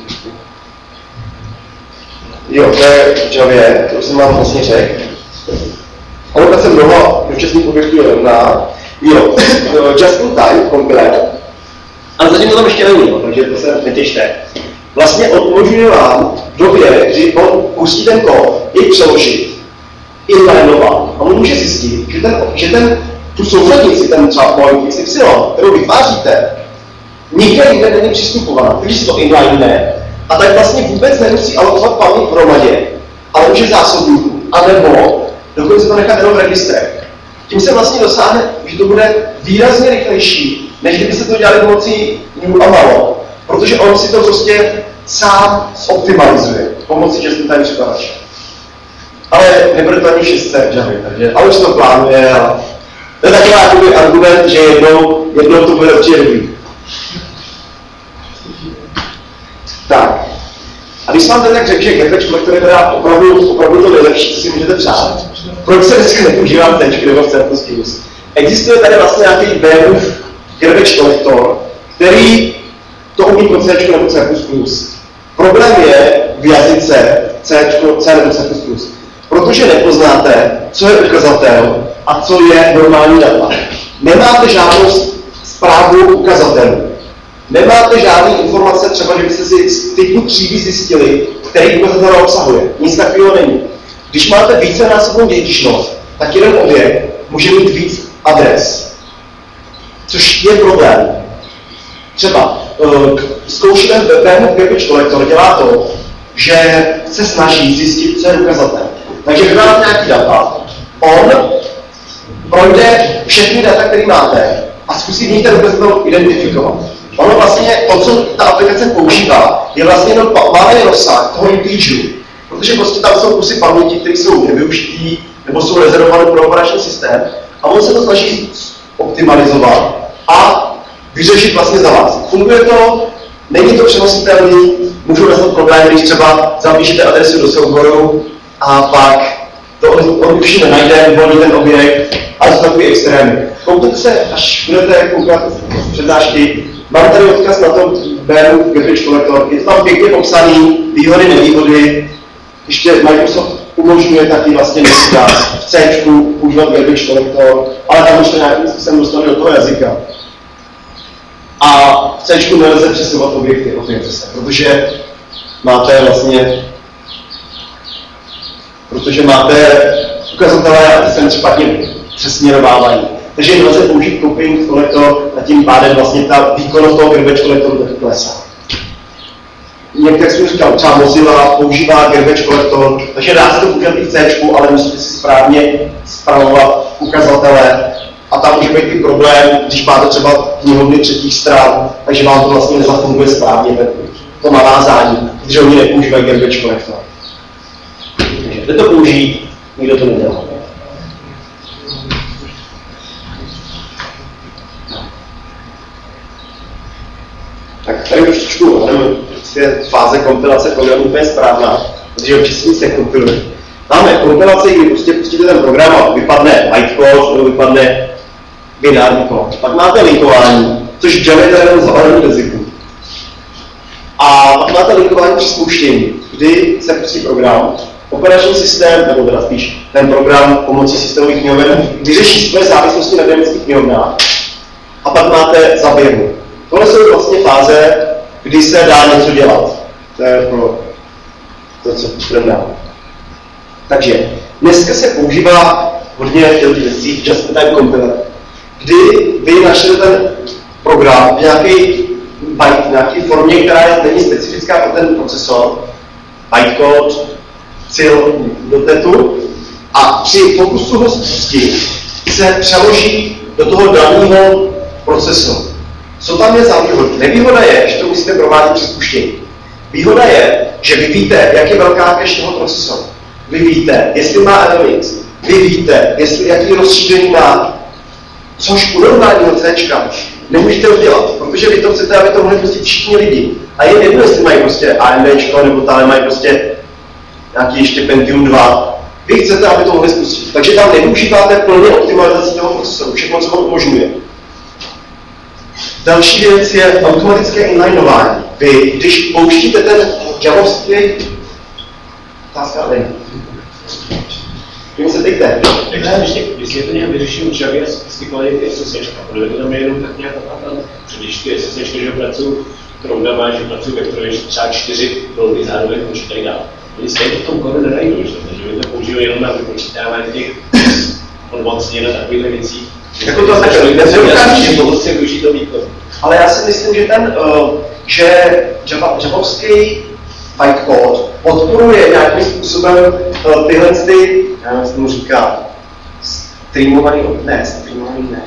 Jo, to je v Javě, to už jsem vám vlastně řekl. Alokace mnoha dočasných objektů je rovná. Jo, just in time compile. Ale zatím to tam ještě není, takže to se netěšte. Vlastně on umožňuje vám v době, kdy on pustí ten kód, jej přeložit, inlineovat. A on může zjistit, že, ten, že ten, tu souřadnici, ten třeba point X Y, kterou vytváříte, nikde jinde není přistupovaná. Když si to inline, a tak vlastně vůbec nemusí alokovat paměť v hromadě, ale už je zásobníků, anebo dokonce to nechat jenom v registrech. Tím se vlastně dosáhne, že to bude výrazně rychlejší, než kdybyste to dělali pomocí new a malo. Protože on si to prostě sám zoptimalizuje pomocí just time překladače. Ale nebude to ani šest set, takže, ale už to plánuje a to je takový argument, že jednou, jednou to bude určitě dobrý. Tak. A když vám ten tak řekl, že Garbage Collector je teda opravdu, opravdu to nejlepší, co si můžete přát, proč se dneska nepoužívám tečky nebo C plus plus? Existuje tady vlastně nějaký B-move Garbage Collector, který to umí pro C nebo C plus plus. Problém je v jazyce C, C nebo C plus plus, protože nepoznáte, co je ukazatel a co je normální data. Nemáte žádnou zprávu ukazatelů. Nemáte žádné informace, třeba, že byste si z typu třídy zjistili, který ukazatel obsahuje. Nic takového není. Když máte vícenásobnou dědičnost, tak jeden objekt může mít víc adres. Což je problém. Třeba uh, zkouší ten B-move Garbage Collector dělá to, že se snaží zjistit, co je ukazatel. Takže vy máte nějaký data, on projde všechny data, které máte a zkusí v nich ten ukazatel identifikovat. Ono vlastně, to, co ta aplikace používá, je vlastně jenom malý rozsah toho integeru, protože prostě tam jsou kusy paměti, které jsou nevyužitý nebo jsou rezervované pro operační systém a on se to snaží optimalizovat a vyřešit vlastně za vás. Funguje to, není to přenositelný, můžou nastat problémy, když třeba zapíšete adresu do souboru a pak to on, on už nenajde, volí ten objekt, ale jsou takový extrémy. Koukněte se, až budete koukat přednášky, mám tady odkaz na to B-move Garbage Collector, je to tam pěkně popsaný, výhody, nevýhody, ještě Microsoft umožňuje taky vlastně dneska v C používat Garbage Collector, ale tam už to nějakým způsobem dostane do toho jazyka. A v C nelze přesouvat objekty od interse, protože máte vlastně, protože máte ukazatele a ty se špatně přesměrovávají. Takže nelze použít copying collector a tím pádem vlastně ta výkonnost toho Garbage Collectoru taky klesá. Některý jsem říkal, třeba Mozilla používá Garbage Collector, takže dá se to používat i v C, ale musíte si správně spravovat ukazatele. A tam může být i problém, když máte třeba knihovny třetích stran, takže vám to vlastně nezafunguje správně, to navázání, protože oni nepoužívají Garbage Collector. Takže jde to použít, nikdo to nedělá. Tak tady už trošku, je fáze kompilace programu úplně správná, protože občas nic nekompiluje. Máme kompilaci, kdy prostě pustíte ten program a vypadne bytecode, nebo vypadne binární kód. Pak máte linkování, což Java je jenom zavalený jazyku. A pak máte linkování při spouštění, kdy se pustí program, operační systém, nebo teda spíš ten program pomocí systémových knihoven, vyřeší svoje závislosti na dynamických knihovnách a pak máte zaběhu. Tohle jsou vlastně fáze, kdy se dá něco dělat. To je pro to, co budeme dát. Takže dneska se používá hodně těch věcí just-in-time compiler, kdy vy našli ten program v nějaké byte, v nějaké formě, která není specifická pro ten procesor, bytecode, cil do tetu, a při pokusu ho spustit se přeloží do toho daného procesu. Co tam je za výhodu? Nevýhoda je, že to musíte provádět při spuštění. Výhoda je, že vy víte, jak je velká cache toho procesoru. Vy víte, jestli má N M X. Vy víte, jestli, jaký rozšíření má. Což u normálního C nemůžete udělat, protože vy to chcete, aby to mohli pustit všichni lidi. A jen jedno, jestli mají prostě AMDčko, nebo tam mají prostě nějaký ještě Pentium dva. Vy chcete, aby to mohli spustit. Takže tam nevyužíváte plně optimalizaci toho procesoru, všechno, co vám umožňuje. Další věc je automatické inlineování. Vy, když pouštíte ten JavaScript, otázka není. Vy se tejte. Ještě, jestli je to nějak vyřeším učavě a sofistikovaný ty S S Čka, protože to tam je jenom tak nějak tam, že když ty S S Čka, že pracují proudama, že pracují vektory, že třeba čtyři volby zároveň počítají dál. Oni stejně v tom kódu nedají, že oni to používají jenom na vypočítávání těch odmocněn a takovýchhle věcí. Jako to takhle, nedokáží, to prostě využít to výkon. Ale já si myslím, že ten, uh, že javovský bytecode podporuje nějakým způsobem uh, tyhle ty, já nevím, jak se mu říká, streamovaný, ne, streamovaný ne,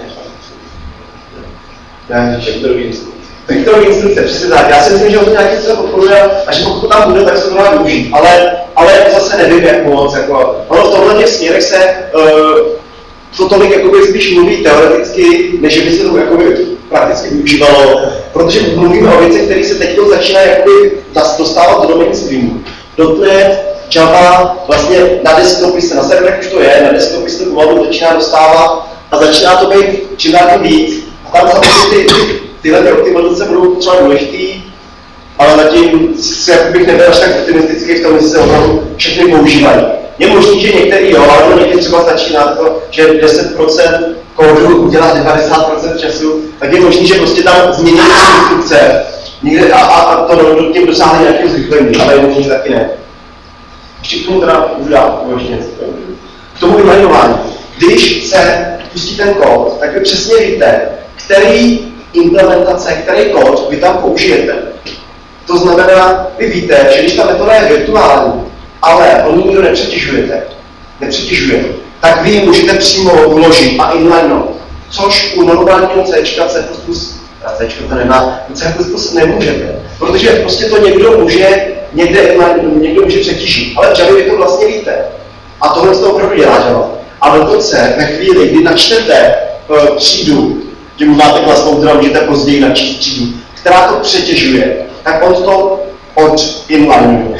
ne, vektorový instrukce. Vektorový instrukce, přesně tak. Já si myslím, že on to nějakým způsobem podporuje a že pokud to tam bude, tak se to dá využít. Ale, ale zase nevím, jak moc. Jako, ono v tomhle těch směrech se uh, to tolik jakoby spíš mluví teoreticky, než by se to jakoby prakticky využívalo, protože mluvíme o věcech, které se teď začínají jakoby dostávat do mainstreamu. .NET, Java, vlastně na desktopy se, na serverech už to je, na desktopy se to pomalu začíná dostávat a začíná to být čím dál tím víc. A tam samozřejmě ty, ty, tyhle ty optimalizace budou třeba důležitý, ale zatím se bych nebyl až tak optimistický v tom, že se opravdu všechny používají. Je možný, že některý jo, ale někdy třeba stačí na to, že deset procent kódu udělá devadesát procent času, tak je možný, že prostě tam změní instrukce někde a, a, a to tím dosáhne nějakého zrychlení, ale je možný, že taky ne. Ještě k tomu teda můžu dát ještě něco. K tomu inlinování. Když se pustí ten kód, tak vy přesně víte, který implementace, který kód vy tam použijete. To znamená, vy víte, že když ta metoda je virtuální, ale on nikdo nepřetěžujete, nepřetěžuje, tak vy ji můžete přímo vložit a inlinenout, což u normálního C, C++, a C to nemá, u C++ nemůžete, protože prostě to někdo může někde inlinenout, někdo může přetěžit, ale v Javě vy to vlastně víte. A tohle z toho opravdu dělá Java. A dokonce ve chvíli, kdy načtete uh, třídu, že máte klasnou, která můžete později načíst třídu, která to přetěžuje, tak on to od inlineuje.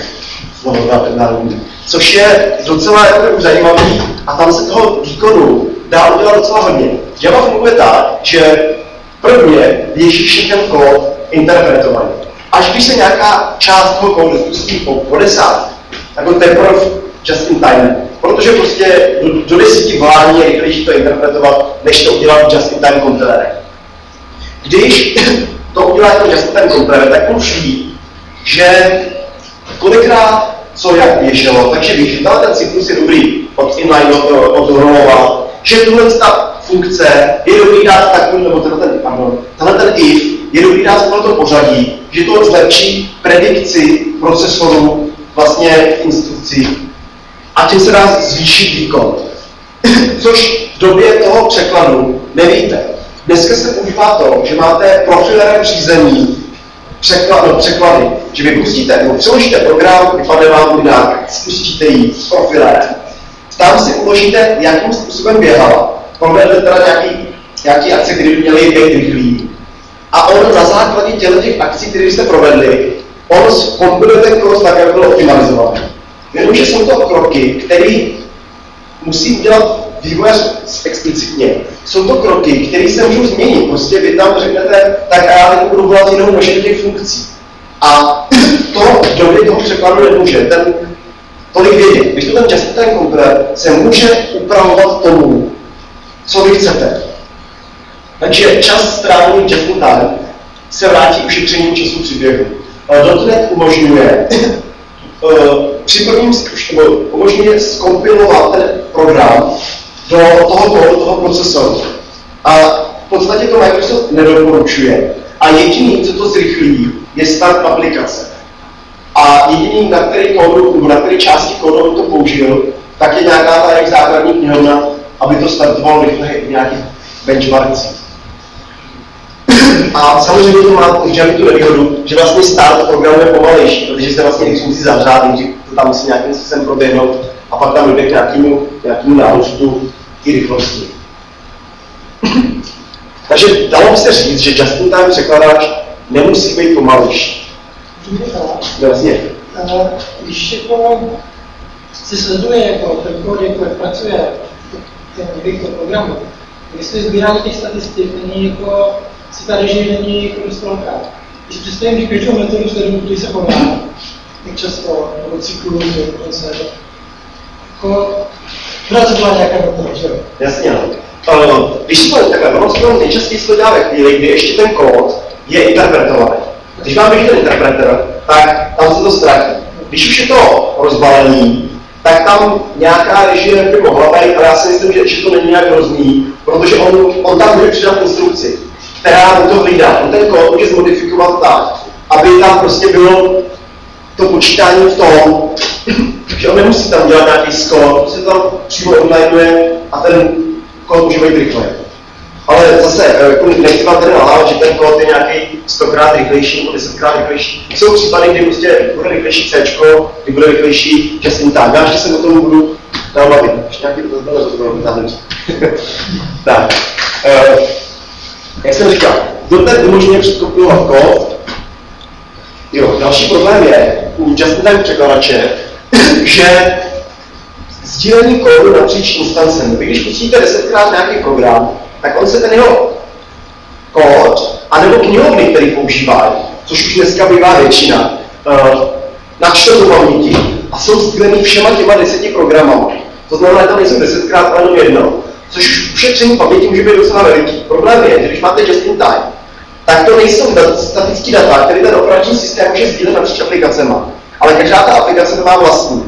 Což je docela jako zajímavý a tam se toho výkonu dá udělat docela hodně. Java funguje tak, že prvně běží všechny kód interpretovaný. Až když se nějaká část toho kódu spustí po, po desát, tak on teprve just in time. Protože prostě do, do desíti volání je rychlejší to interpretovat, než to udělat just in time kompilérem. Když to udělá jako just in time kompilérem, tak on ví, že kolikrát co jak běželo, takže ví, že ten cyklus je dobrý od inline, od rolova, že tuhle ta funkce je dobrý dát takový, nebo tenhle ten, pardon, tenhle ten if je dobrý dát v tomto pořadí, že to zlepší predikci procesoru vlastně instrukcí a tím se dá zvýšit výkon. Což v době toho překladu nevíte. Dneska se používá to, že máte profilerem řízení překlad, no, překlady, že vy pustíte, nebo přeložíte program, vypadne vám vydák, spustíte ji s profilem. Tam si uložíte, jakým způsobem běhala. Provedete teda nějaký, nějaký akce, které by měly být rychlý. A on na základě těchto těch akcí, které jste provedli, on zkompiluje ten kód tak, jak byl optimalizovaný. Jenomže jsou to kroky, které musí udělat vývojář explicitně. Jsou to kroky, které se můžou změnit. Prostě vy tam řeknete, tak já teď budu volat jinou množství těch funkcí. A to v době toho překladu nemůže. Ten tolik vědět. Když to ten just in time compiler se může upravovat tomu, co vy chcete. Takže čas strávený just in time se vrátí ušetřením času příběhu. .NET umožňuje při prvním zkušku umožňuje zkompilovat ten program do toho kódu, toho procesoru. A v podstatě to Microsoft nedoporučuje. A jediný, co to zrychlí, je start aplikace. A jediný, na který kódu, nebo na který části kódu on to použil, tak je nějaká ta jejich základní knihovna, aby to startovalo rychle v nějakých benchmarkcích. A samozřejmě to má v Javě tu nevýhodu, že vlastně start programu je pomalejší, protože se vlastně když musí zavřát, že to tam musí nějakým způsobem proběhnout a pak tam jde k nějakému, nějakému nárůstu i rychlosti. Takže dalo by se říct, že just in time překladač nemusí být pomalejší. Vlastně. Když jako si sleduje jako ten kód, jako jak pracuje ten vývoj programu, jestli sbírání těch statistik není jako si ta režim není jako dost velká. Když představím, že každou metodu sleduju, který se povádá, jak často, nebo cyklu, dokonce, jako Pracovala nějaká metodika, že jo? Jasně, no. Uh, když si to takhle, ono se to nejčastěji se to dělá ve chvíli, kdy ještě ten kód je interpretovaný. Když mám běžný ten interpreter, tak tam se to ztratí. Když už je to rozbalený, tak tam nějaká režie by mohla být, ale já si myslím, že, že to není nějak hrozný, protože on, on tam může přidat instrukci, která mu to hlídá. On ten kód může zmodifikovat tak, aby tam prostě bylo to počítání v tom, že on nemusí tam dělat nějaký skód, prostě to tam přímo onlineuje a ten kód může být rychlej. Ale zase, nechci vám tady nalávat, že ten kód je nějaký stokrát rychlejší nebo desetkrát rychlejší. Jsou případy, kdy prostě bude rychlejší C, kdy bude rychlejší just in time. Já ještě se o tom budu dál bavit. Ještě nějaký dotaz byl, to bylo vytáhnout. Tak. Uh, jak jsem říkal, dotnet umožňuje předkompilovat kód. Jo, další problém je u just-in-time překladače, že sdílení kódu napříč instancemi. Vy když pustíte desetkrát nějaký program, tak on se ten jeho kód, anebo knihovny, který používají, což už dneska bývá většina, uh, načtou do paměti a jsou sdílený všema těma deseti programama. To znamená, že tam nejsou desetkrát, ale jenom jedno. Což už ušetření paměti může být docela veliký. Problém je, že když máte just-in-time, tak to nejsou dat, statický data, které ten operační systém může sdílet napříč aplikacema. Ale každá ta aplikace to má vlastní.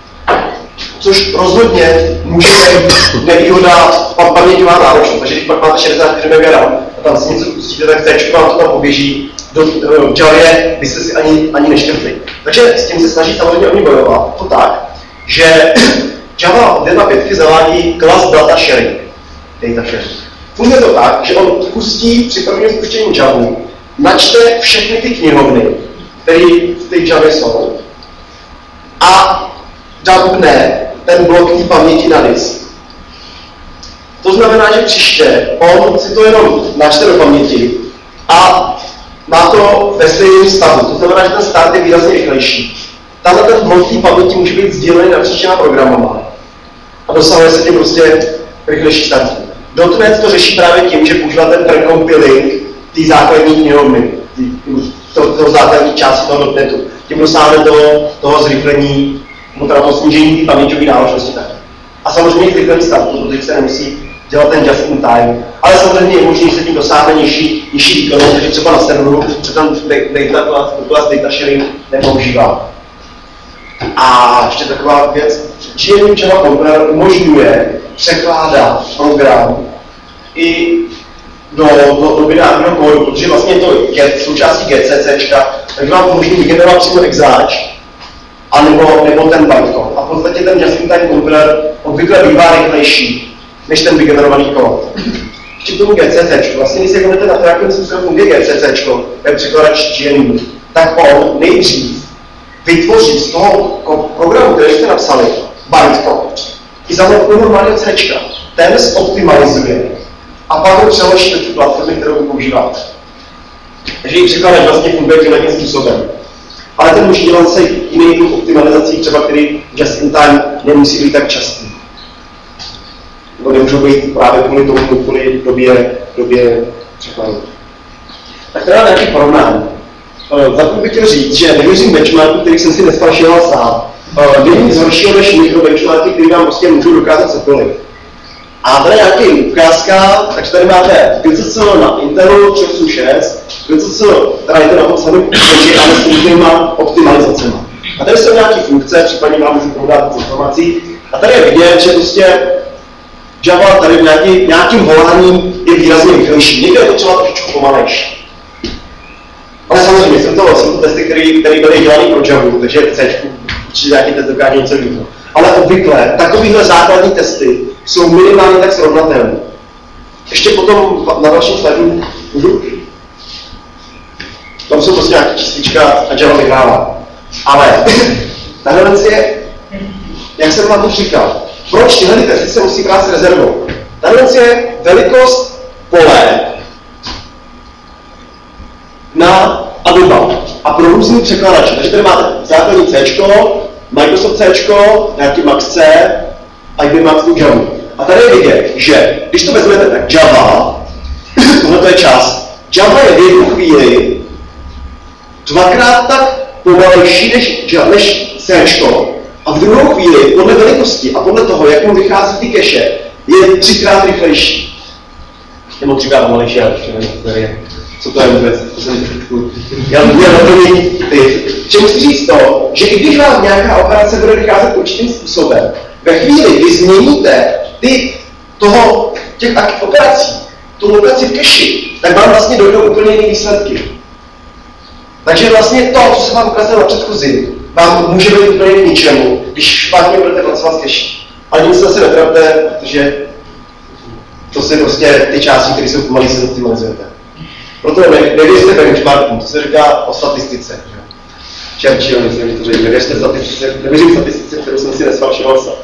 Což rozhodně může být nevýhoda paměťová náročnost. Takže když pak máte šedesát čtyři mega RAM a tam si něco pustíte, tak C vám to tam poběží do uh, Javě, byste si ani, ani neškrtli. Takže s tím se snaží samozřejmě oni bojovat. To tak, že Java od jedna tečka pět zavádí class data sharing. Data sharing. Funguje to tak, že on pustí při prvním spuštění Javu, načte všechny ty knihovny, které v té Javě jsou, a dumpne ten blok té paměti na disk. To znamená, že příště on si to jenom načte do paměti a má to ve stejném stavu. To znamená, že ten start je výrazně rychlejší. Tahle ten blok té paměti může být sdílený napříč těma programama a dosahuje se tím prostě rychlejší startů. dotnet to řeší právě tím, že používá ten precompiling té základní knihovny, toho to základní části toho dotnetu. Tím dosáhne do toho zrychlení, nebo teda to snížení té paměťové náročnosti taky. A samozřejmě zrychlení startu, protože se nemusí dělat ten just in time, ale samozřejmě je možné, že se tím dosáhne nižší, nižší výkonnost, takže třeba na serveru se tam data class data sharing nepoužívá. A ještě taková věc, G N U Java Compiler umožňuje překládat program i do, do, do binárního kódu, protože vlastně je to get, součástí G C C, takže vám umožní vygenerovat přímo exáč, a nebo, nebo ten bytecode. A v podstatě ten just-in-time compiler obvykle bývá rychlejší než ten vygenerovaný kód. Ještě k tomu G C C, vlastně když se komenujete na to, jakým způsobem funguje G C C, ten překladač G N U, tak on nejdřív vytvoří z toho programu, který jste napsali, bytecode, i zamotnou normálního C, ten zoptimalizuje a pak ho přeloží do té platformy, kterou používáte. Takže i překladač vlastně funguje tímhle způsobem. Ale ten může dělat se jiných optimalizací, třeba který just in time nemusí být tak častý. Nebo nemůžou být právě kvůli tomu, kvůli době, době překladu. Tak teda nějaký porovnání. Uh, za to bych chtěl říct, že nevěřím benchmarku, který jsem si nesfalšoval sám. Uh, není nic horšího než mikro benchmarky, který vám prostě můžou dokázat cokoliv. A tady nějaký ukázka, takže tady máte G C C na Intelu tři osm šest, G C C, teda je to napsané počí, ale s různýma optimalizacemi. A tady jsou nějaké funkce, případně vám můžu prodat víc informací. A tady je vidět, že prostě Java tady v nějaký, nějakým voláním je výrazně rychlejší. Někde je to třeba trošičku pomalejší. Ale samozřejmě jsou to, jsou to testy, které byly dělané pro Javu, takže v C určitě nějaký test dokáže něco jiného. Ale obvykle takovýhle základní testy jsou minimálně tak srovnatelné. Ještě potom na dalším slajdu můžu? Tam jsou prostě nějaké číslička a Java vyhrává. Ale tahle je, jak jsem vám to říkal, proč tyhle testy se musí brát s rezervou? Tahle je velikost pole na Adobe a pro různý překladače. Takže tady máte základní C, Microsoft C, nějaký Max C, I B Max do Java. A tady je vidět, že když to vezmete, tak Java, tohle je část, Java je v jednu chvíli dvakrát tak pomalejší než, než C, A v druhou chvíli, podle velikosti a podle toho, jak mu vychází ty keše, je třikrát rychlejší. Nebo třikrát pomalejší, já ještě nevím, co to je vůbec. To jsem trošku... Já měl na to mít ty. Čemu chci říct to, že i když vám nějaká operace bude vycházet určitým způsobem, ve chvíli, kdy změníte ty toho, těch operací, tu lokaci v keši, tak vám vlastně dojdou úplně jiné výsledky. Takže vlastně to, co se vám ukázalo na předchozí, vám může být úplně k ničemu, když špatně budete pracovat s keši. Ale nic se zase netrapte, protože to si prostě ty části, které jsou pomalý, se optimalizujete. Proto ne, nevěřte benchmarkům, to se říká o statistice. Churchill, myslím, že to řekl, nevěřte statistice, nevěřím statistice, kterou jsem si nesfalšoval sám.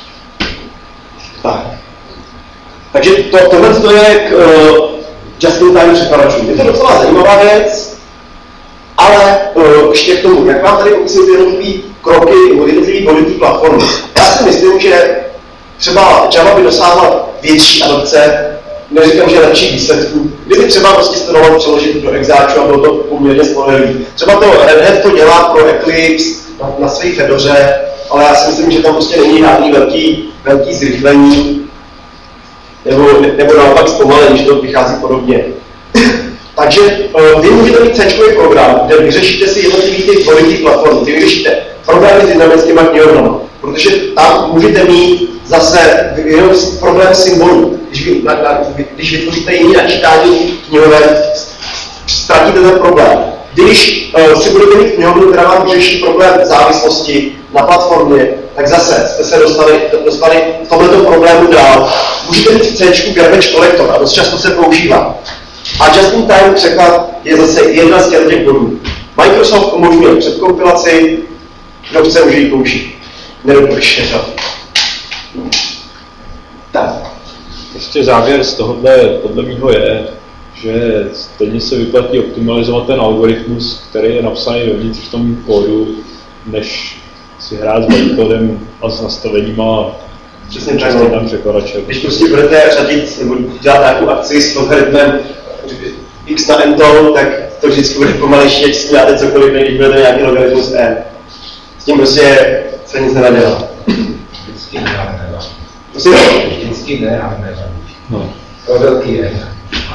Tak. Takže to, tohle to je k uh, just-in-time překladačům. Je to docela zajímavá věc, ale uh, ještě k tomu, jak vám tady pokusím ty jednotlivé kroky nebo jednotlivé body té platformy. Já si myslím, že třeba Java by dosáhla větší adopce, neříkám, že lepších výsledků, kdyby třeba prostě se to dalo přeložit do Exáču a bylo to poměrně spolehlivý. Třeba to Red Hat to dělá pro Eclipse na, na své Fedoře, ale já si myslím, že tam prostě není žádný velký, velký zrychlení, nebo, nebo naopak zpomalení, že to vychází podobně. Takže uh, vy můžete mít C-čkový program, kde vyřešíte si jednotlivý ty dvojitý platformy, vy vyřešíte problémy s dynamickými knihovnami, protože tam můžete mít zase jenom problém symbolů. Když, vy, na, na, když vytvoříte jiný načítání knihoven, ztratíte ten problém. Když uh, si budete mít knihovnu, která vám vyřeší problém závislosti na platformě, tak zase jste se dostali, dostali v tomto problému dál. Můžete mít v C garbage collector a dost často se používá. A just-in-time překlad je zase jedna z těch bodů. Microsoft umožňuje předkompilaci, kdo chce, může ji použít. Nedoporučuji. Tak. Ještě závěr z tohohle podle mého je, že stejně se vyplatí optimalizovat ten algoritmus, který je napsaný dovnitř v tom kódu, než si hrát s bytecodem a s nastaveníma přesně tak, tam překladačem. Když prostě budete řadit nebo dělat nějakou akci s algoritmem x na n-ton, tak to vždycky bude pomalejší, ať si dáte cokoliv, než budete nějaký logaritmus n. S tím prostě se nic nenadělá. Vždycky ne, nebo. Prosím? Vždycky ne, ale ne. No. To velký je.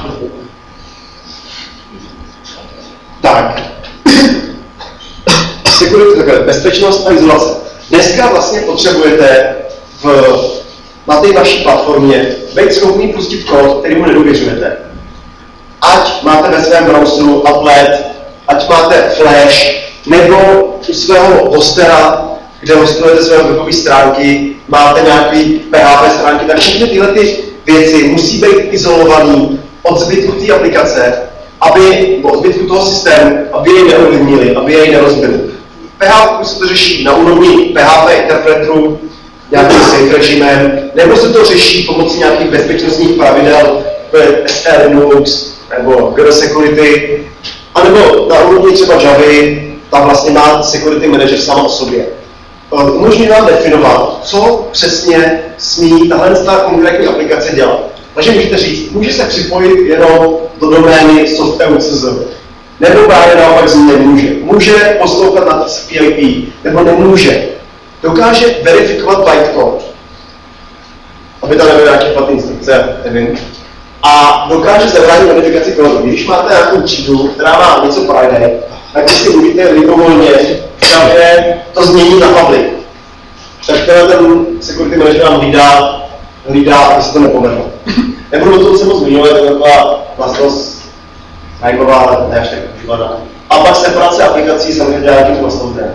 Tak. Security, takhle, bezpečnost a izolace. Dneska vlastně potřebujete v, na té vaší platformě být schopný pustit kód, kterému nedověřujete. Ať máte ve svém browseru Applet, ať máte Flash, nebo u svého hostera, kde hostujete své webové stránky, máte nějaké P H P stránky, tak všechny tyhle ty věci musí být izolovaný od zbytku té aplikace, aby, od zbytku toho systému, aby jej neovlivnili, aby jej nerozbili. P H P se to řeší na úrovni P H P interpretu, nějakým safe režimem, nebo se to řeší pomocí nějakých bezpečnostních pravidel, jako S R Linux, nebo G R Security, anebo na úrovni třeba Javy, tam vlastně má security manager sama o sobě. Umožní vám definovat, co přesně smí tahle konkrétní aplikace dělat. Takže můžete říct, může se připojit jenom do domény software C Z, nebo právě naopak z ní nemůže. Může poslouchat na T C P I P, nebo nemůže. Dokáže verifikovat bytecode, aby tam nebyly nějaké špatné instrukce, nevím. A dokáže zabránit modifikaci kódu. Když máte nějakou třídu, která má něco private, tak si můžete libovolně to změní na public. Tak ten security manager vám hlídá, hlídá, aby se to nepovedlo. Nebudu o tom se moc zmiňovat, to je taková vlastnost zajímavá, ale ne až tak používaná. A pak separace aplikací samozřejmě dělá nějakým vlastnostem.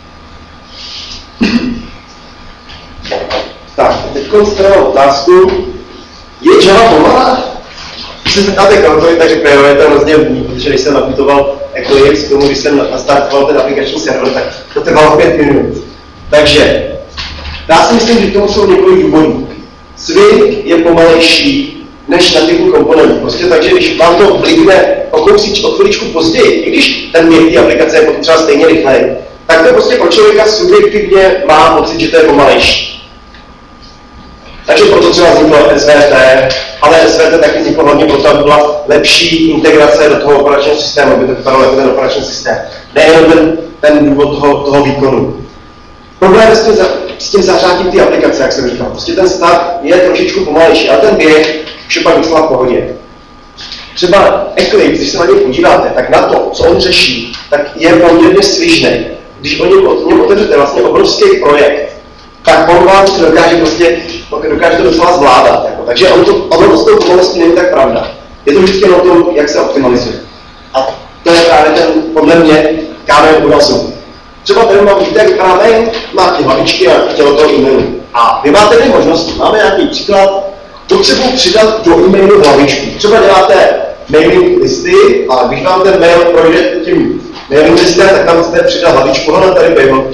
Tak, teď konstruovat otázku. Je Java pomalá? Když se zeptáte kohokoliv, tak řekne, jo, je to hrozně vní, protože když jsem naputoval Eclipse k tomu, když jsem nastartoval ten aplikační server, tak to trvalo pět minut. Takže, já si myslím, že k tomu jsou několik důvodů. Swing je pomalejší než nativní komponent. Prostě takže, když vám to blikne o kousíčko, o chviličku později, i když ten měk té aplikace je třeba stejně rychlej, tak to prostě pro člověka subjektivně má pocit, že to je pomalejší. Takže proto třeba vzniklo S V T, ale S V T taky vzniklo hlavně proto, aby byla lepší integrace do toho operačního systému, aby to vypadalo jako ten operační systém. Nejenom ten, ten důvod toho, toho výkonu. Problém je s tím, s tím zařádím ty aplikace, jak jsem říkal. Prostě ten start je trošičku pomalejší, ale ten běh už je pak docela v pohodě. Třeba Eclipse, když se na něj podíváte, tak na to, co on řeší, tak je poměrně svižný. Když o něm, o něm otevřete vlastně obrovský projekt, tak on vám to dokáže prostě, dokáže to docela zvládat. Jako. Takže ono to, ono s tou pomalostí není tak pravda. Je to vždycky o tom, jak se optimalizuje. A to je právě ten, podle mě, kámen úrazu. Třeba tady mám, víte, jak vypadá mail, má ty hlavičky a tělo toho e-mailu. A vy máte dvě možnosti. Máme nějaký příklad, potřebuji přidat do e-mailu hlavičku. Třeba děláte mailing listy a když vám ten mail projde tím mailing listem, tak tam chcete přidat hlavičku, no tady byl.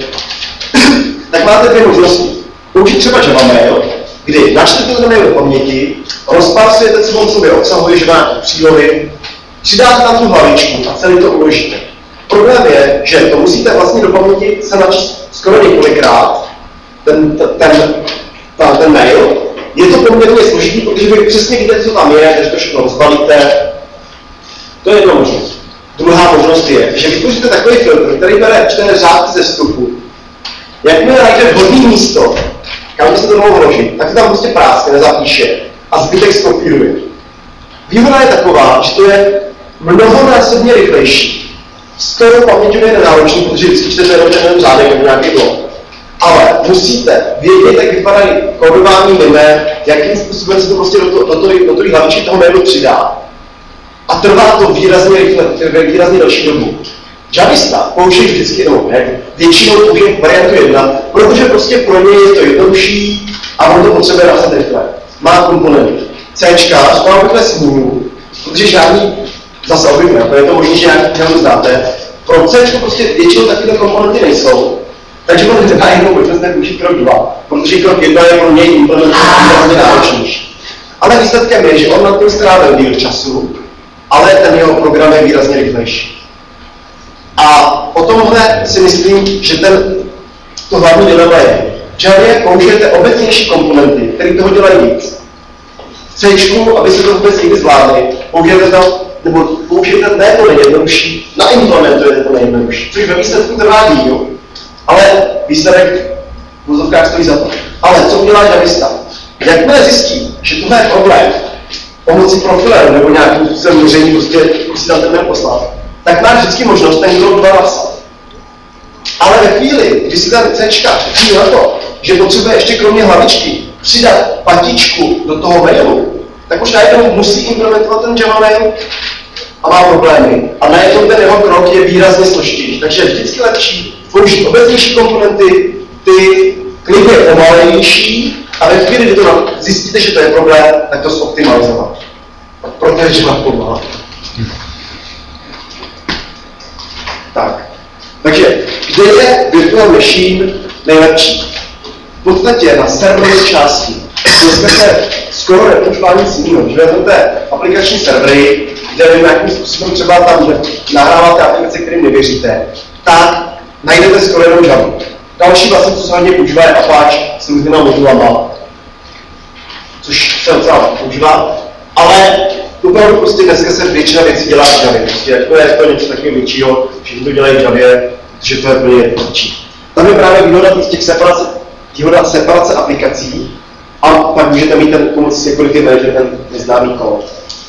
Tak máte dvě možnosti. Použít třeba Java mail, kdy načtete ten mail do paměti, rozparsujete, co on sobě obsahuje, že má přílohy, přidáte tam tu hlavičku a celý to uložíte. Problém je, že to musíte vlastně do paměti se načíst skoro několikrát, ten, ten, ten, ten, ten mail. Je to poměrně složitý, protože vy přesně víte, co tam je, takže to všechno rozbalíte. To je jedna možnost. Druhá možnost je, že vytvoříte takový filtr, který bere čtyři řádky ze vstupu. Jakmile najde vhodné místo, kam by se to mohlo vložit, tak to tam prostě práskne, nezapíše a zbytek skopíruje. Výhoda je taková, že to je mnohonásobně rychlejší. S tou paměťově nenáročný, protože vždycky čtete jenom ten řádek nebo nějaký blok. Ale musíte vědět, jak vypadají kódování mime, jakým způsobem se to prostě do toho do do do hlavičky toho mailu přidá. A trvá to výrazně rychle, výrazně delší dobu. Javista použije vždycky jenom hack, většinou použije variantu jedna, protože prostě pro něj je to jednodušší a on to potřebuje napsat rychle. Má komponenty. Cčkář má obvykle smůlu, protože žádný, zase obvykle, to je to možný, že nějaký chvíli znáte, pro C prostě většinou takové komponenty nejsou, takže on nemá jinou možnost nepoužít krok dva, protože krok jedna je pro něj implementovat náročnější. Ale výsledkem je, že on nad tím strávil díl času, ale ten jeho program je výrazně rychlejší. A o tomhle si myslím, že ten, to hlavní dilema je. V Javě použijete obecnější komponenty, které toho dělají víc. V C, aby se to vůbec někdy zvládli, použijete tam, nebo použijete ne to nejjednodušší, naimplementujete to nejjednodušší, což ve výsledku trvá díl, ale výsledek v úzovkách stojí za to. Ale co udělá Javista? Jakmile zjistí, že tohle je problém, pomocí profileru nebo nějakým způsobem měření, prostě musí tam ten mail poslat, tak máš vždycky možnost ten krok dva napsat. Ale ve chvíli, kdy si ten Cčkař přijde na to, že potřebuje ještě kromě hlavičky přidat patičku do toho mailu, tak už najednou musí implementovat ten Java mail a má problémy. A najednou ten jeho krok je výrazně složitější. Takže je vždycky lepší použít obecnější komponenty, ty klidně pomalejší, a ve chvíli, kdy to zjistíte, že to je problém, tak to zoptimalizovat. Proto je Java pomáhá. Tak, takže kde je virtual machine nejlepší? V podstatě na serverové části. Dneska se skoro nepoužívá nic jiného. Když vezmete aplikační servery, kde vy nějakým způsobem třeba tam nahráváte aplikace, kterým nevěříte, tak najdete skoro jenom Java. Další vlastně, co se hodně používá, je Apache s různýma modulama, což se docela používá, ale opravdu prostě dneska se většina věcí dělá v Javě. Prostě jako je to něco takového většího, všichni to dělají v Javě, protože to je plně jednodušší. Tam je právě výhoda těch separace, výhoda separace aplikací a pak můžete mít ten pomocí security manager, ten neznámý kód.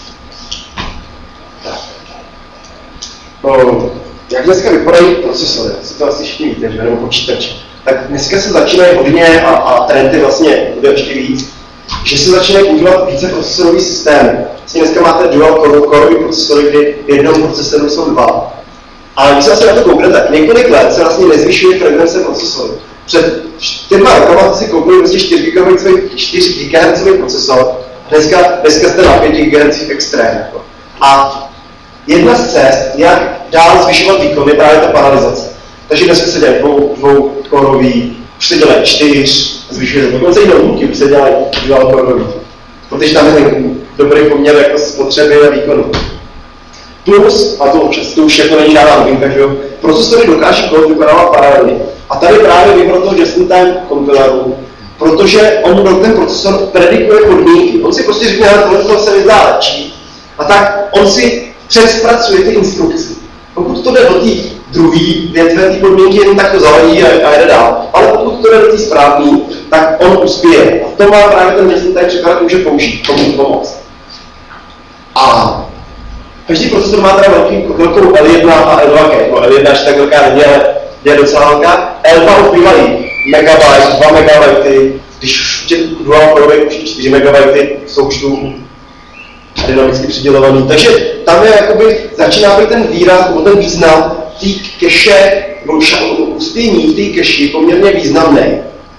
No, jak dneska vypadají procesory, si to asi všichni víte, že? Nebo počítače. Tak dneska se začínají hodně a, a trendy vlastně bude ještě víc, že se začínají používat více procesorový systémy. Vlastně dneska máte dual core procesory, kdy v jednom procesoru jsou dva. Ale když se na to kouknete, tak několik let se vlastně nezvyšuje frekvence procesoru. Před čtyřma rokama jste si koupili vlastně čtyři gigahertzový procesor, dneska, dneska jste na pět gigahertzů extrém. Jako. A jedna z cest, jak dál zvyšovat výkon, je právě ta paralizace. Takže dneska se dělají dvou, dvou korový, už se dělají čtyř, zvyšuje se dokonce i notebooky, už se dělají dual korový. Protože tam je dobrý poměr jako spotřeby a výkonu. Plus, a to, to už jako není žádná novinka, že jo, procesory dokáží kód vykonávat paralelně. A tady právě výhoda toho just-in-time kompileru, protože on ten procesor predikuje podmínky. On si prostě řekne, že tohle se mi zdá lepší. A tak on si přespracuje ty instrukce. Pokud to jde do té druhý větve ty podmínky jen tak to zahodí a, a jde dál. Ale pokud to jde do té správný, tak on uspěje. A to má právě ten městný překlad může použít, tomu pomoct. A každý procesor má teda velký, velkou L jedna a L dva K. No L jedna až tak velká není, ale je docela velká. L dva už bývají megabajt, dva megabajty, když už těch dual korovek už čtyři megabajty součtu dynamicky přidělovaný. Takže tam je jakoby, začíná být ten výraz, nebo ten význam té keše, nebo ustění v té keši poměrně významný.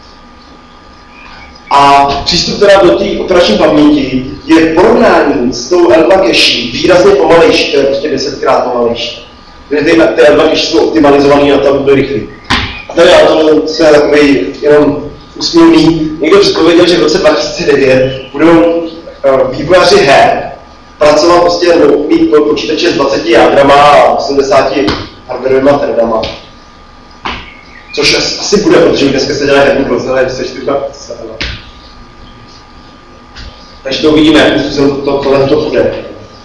A přístup teda do té operační paměti je v porovnání s tou L dva keší výrazně pomalejší, to je prostě desetkrát pomalejší. Kde ty, ty L dva keši jsou optimalizovaný a tam byly rychlý. A tady já to se takový jenom usměvný. Někdo předpověděl, že v roce dva tisíce devět budou uh, vývojáři her pracovat prostě, no, mít počítače s dvaceti jádrama a osmdesáti hardwarovými threadama. Což asi bude, protože dneska se dělají herní procesy, se čtyřka představila. Takže to uvidíme, jakým způsobem to kolem to bude.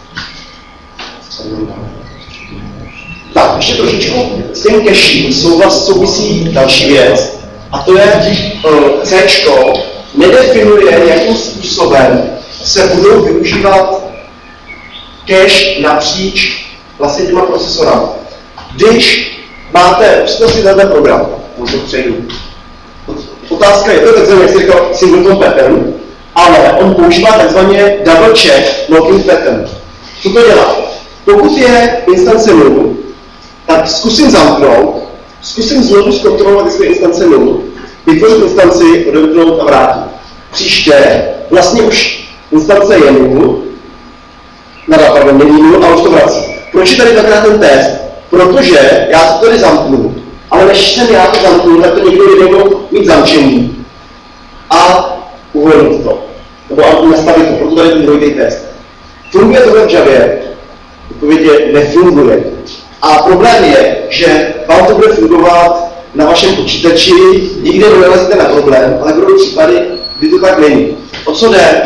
Tak, ještě trošičku s tím caching souvisí další věc, a to je uh, C nedefinuje, jakým způsobem se budou využívat cache napříč vlastně těma procesorama. Když máte, představ si tenhle program, můžu přejdu. Otázka je to takzvaný, jak jsi říkal, singleton pattern, ale on používá takzvaně double check locking pattern. Co to dělá? Pokud je instance null, tak zkusím zamknout, zkusím znovu zkontrolovat, jestli je instance null, vytvořit instanci, odemknout a vrátit. Příště vlastně už instance je null, nada, pardon, není null a už to vrací. Proč je tady dvakrát ten test? Protože já to tady zamknu, ale než jsem já to zamknu, tak to někdo jiného mít zamčený a uvolnit to. Nebo nastavit to, proto tady ten druhý test. Funguje tohle v Javě? Odpověď je, nefunguje. A problém je, že vám to bude fungovat na vašem počítači, nikde nenalezíte na problém, ale budou případy, kdy to tak není. O co jde?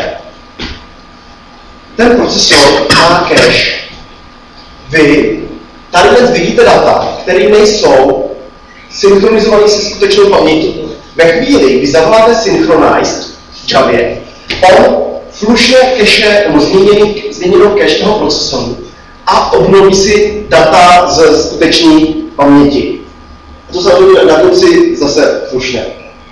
Ten procesor má cache. Vy tady dnes vidíte data, které nejsou synchronizované se skutečnou pamětí. Ve chvíli, kdy zavoláte synchronized v Javě, on flushne cache, nebo změněnou cache toho procesoru a obnoví si data ze skutečné paměti. A to samozřejmě na konci zase flushne.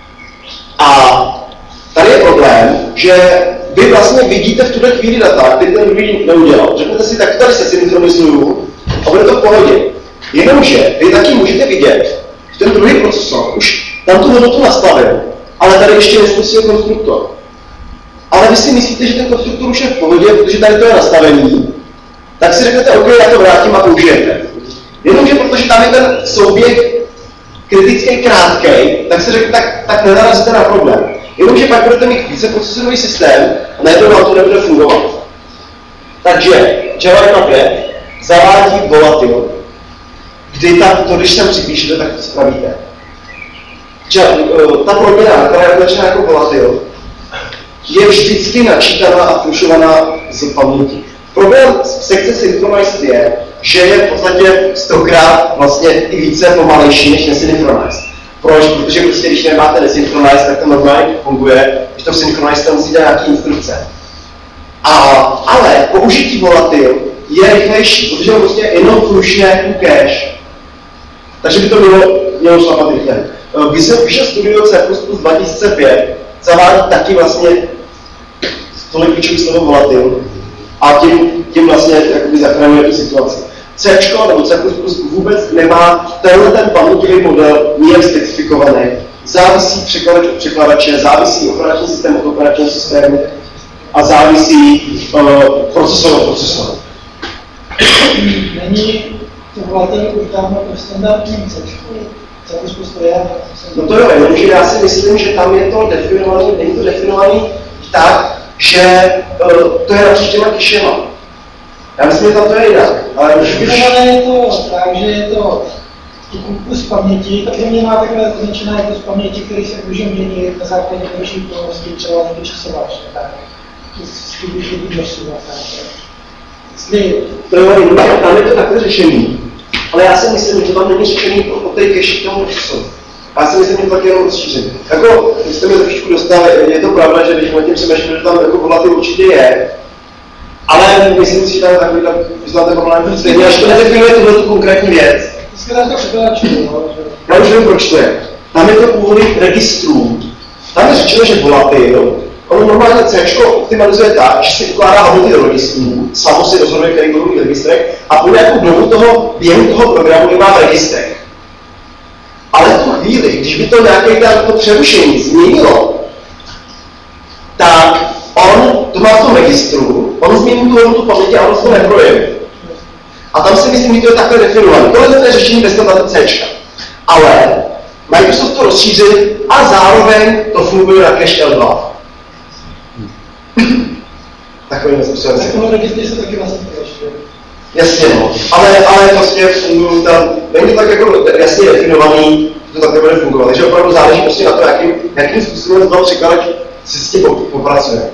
A tady je problém, že vy vlastně vidíte v tuhle chvíli data, který ten druhý neudělal. Řeknete si, tak tady se synchronizuju a bude to v pohodě. Jenomže vy taky můžete vidět, že ten druhý procesor už tam tu hodnotu nastavil, ale tady ještě nespustил konstruktor. Ale vy si myslíte, že ten konstruktor už je v pohodě, protože tady to je nastavený, tak si řeknete, OK, já to vrátím a použijete. Jenomže protože tam je ten souběh kritický krátký, tak si řeknete, tak, tak nenarazíte na problém. Jenomže pak budete mít víceprocesorový systém a najednou vám to nebude fungovat. Takže Java jedna pět zavádí volatil, kdy ta, to, když sem připíšete, tak to spravíte. Ta proměna, která je označená jako volatil, je vždycky načítaná a flushovaná z paměti. Problém sekce synchronized je, že je v podstatě stokrát vlastně i více pomalejší než nesynchronized. Proč? Protože prostě, když nemáte nesynchronized, tak to normálně funguje, když to synchronized, tam musíte nějaké instrukce. A, ale použití volatil je rychlejší, protože on prostě jenom flushne tu cache. Takže by to bylo, mělo šlapat rychle. Visual Studio C plus plus dva tisíce pět zavádí taky vlastně tolik klíčový slovo volatil a tím, tím vlastně jakoby zachraňuje tu situaci. C nebo C plus plus vůbec nemá tenhle ten paměťový model nijak specifikovaný. Závisí překladač od překladače, závisí operační systém od operačního systému a závisí uh, procesor od procesoru. Není to volatil už dávno v standardním C, C plus plus to je? No to jo, jenomže já si myslím, že tam je to definovaný, není to definovaný tak, že uh, to je napříč těma kešema. Já myslím, že tam to je jinak. Ale už definované je to tak, že je to kus paměti, takže mě má takhle označená jako z paměti, který se může měnit na základě další plnosti, třeba někdo časováč. Tak, to když je to dnesu. To je, tam je to takhle řešení, Ale já si myslím, že to tam není řešený o té cache k tomu času. Já si myslím, že to taky jenom rozšíření. Jako, když jste mi trošičku dostali, je to pravda, že když nad tím přemýšlím, že tam jako volaty určitě je, ale myslím si, že tam takový, že tam ten problém stejně, až to nedefinuje tuhle tu konkrétní věc. Dneska to překládačí, no. Já už nevím, proč to je. Tam je to původní registrů. Tam je řečeno, že volatil, ono normálně C optimalizuje tak, že si ukládá hodnoty do registrů, samo si rozhoduje, který budou mít v registrech, a po nějakou dobu toho, během toho programu je má v registrech. Ale v tu chvíli, když by to nějaké to přerušení změnilo, tak on to má v tom registru, on změní tu hodnotu paměti a on se to neprojeví. A tam si myslím, že to je takhle definované. Tohle je řešení bez toho C. Ale Microsoft to rozšířil a zároveň to funguje na cache L dva. Takovým způsobem. Tak tohle registry se taky vlastně ještě. Jasně, no. Ale, ale prostě fungují tam, není to tak jako jasně definovaný, že to takhle bude fungovat. Takže opravdu záleží prostě na to, jakým, jakým způsobem toho překladač si s tím popracuje.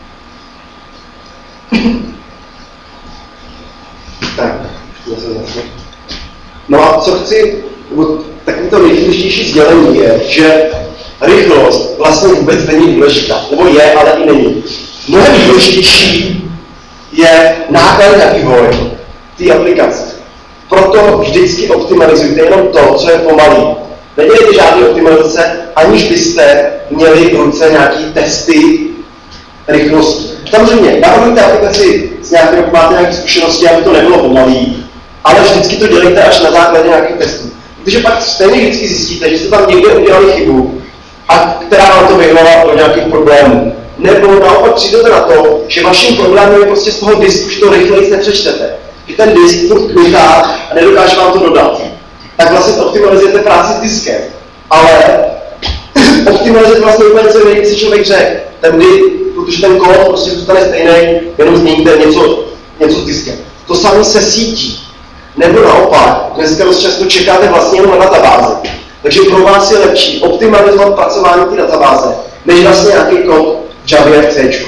Tak, zase zase. No a co chci, takový to nejdůležitější sdělení je, že rychlost vlastně vůbec není důležitá, nebo je, ale i není. Mnohem důležitější je náklad na vývoj té aplikace. Proto vždycky optimalizujte jenom to, co je pomalý. Nedělejte žádné optimalizace, aniž byste měli v ruce nějaký testy rychlosti. Samozřejmě, navrhujte aplikaci s nějakým, máte nějaké zkušenosti, aby to nebylo pomalý, ale vždycky to dělejte až na základě nějakých testů. Protože pak stejně vždycky zjistíte, že jste tam někde udělali chybu, a která vám to vyhnala do nějakých problémů. Nebo naopak přijdete na to, že vaším problémem je prostě z toho disku, že to rychleji nepřečtete. Že ten disk furt kliká a nedokáže vám to dodat. Tak vlastně optimalizujete práci s diskem. Ale optimalizujete vlastně úplně co jiný, si člověk řekl. Ten disk, protože ten kód prostě zůstane stejný, jenom změníte něco, něco s diskem. To samé se sítí. Nebo naopak, dneska dost často čekáte vlastně jenom na databázi. Takže pro vás je lepší optimalizovat pracování té databáze, než vlastně nějaký kód v Javě v C.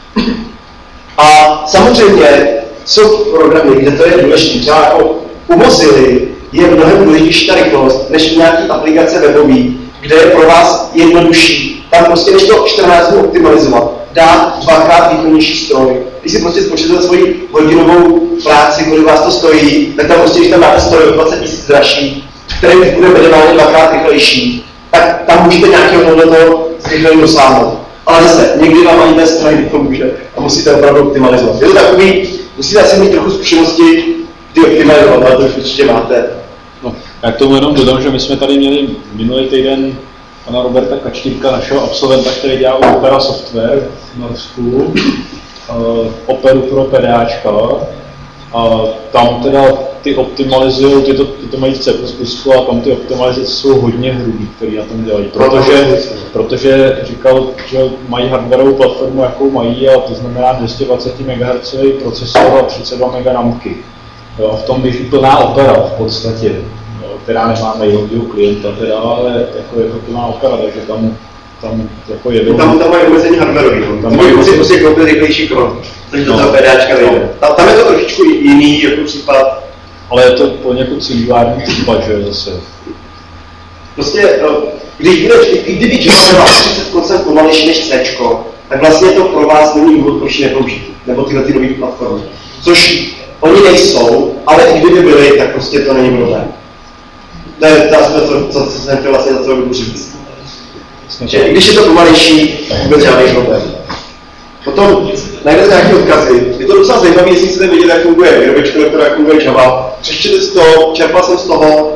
A samozřejmě jsou programy, kde to je důležité. Třeba jako u Mozily je mnohem důležitější ta rychlost, než nějaký aplikace webový, kde je pro vás jednodušší. Tam prostě než to čtrnáct dnů optimalizovat, dát dvakrát výkonnější stroj. Když si prostě spočítáte svoji hodinovou práci, kolik vás to stojí, tak tam prostě, když tam máte stroj o dvacet tisíc dražší, který bude minimálně dvakrát rychlejší, tak tam můžete nějakého tohoto zrychlení dosáhnout. Ale zase, někdy vám ani ten stroj nepomůže a musíte opravdu optimalizovat. Je to takový, musíte asi mít trochu zkušenosti, ty optimalizovat, ale to už určitě máte. No, já k tomu jenom dodám, že my jsme tady měli minulý týden pana Roberta Kačtírka, našeho absolventa, který dělá u Opera Software v Norsku, uh, Operu pro PDAčka. A tam teda ty optimalizují, ty to, ty to mají v C plus plus a tam ty optimalizace jsou hodně hrubý, který na tom dělají. Protože, protože říkal, že mají hardwareovou platformu, jakou mají, a to znamená dvě stě dvacet megahertzů procesor a třicet dva mega ramky. Jo, v tom běží plná Opera v podstatě, jo, která nemá mailového klienta, teda, ale jako je to plná Opera, takže tam, tam jako jedou. Tam, tam mají omezení hardwareový, tam mají musí prostě koupit rychlejší krok. Takže to ta PDAčka nejde. Tam, tam je to trošičku jiný jako případ. Ale je to poněkud singulární případ, že zase. Prostě, když bude, i kdyby Java má třicet procent pomalejší než C, tak vlastně to pro vás není důvod, proč nepoužít. Nebo tyhle ty nové platformy. Což oni nejsou, ale i kdyby byli, tak prostě to není problém. To je to, co, co, co jsem chtěl vlastně za celou dobu říct. Že i když je to pomalejší, tak vůbec žádný problém. Potom najdete nějaké odkazy. Je to docela zajímavé, jestli chcete vidět, jak funguje výrobečka, jak funguje Java. Přečtěte si to, čerpal jsem z toho.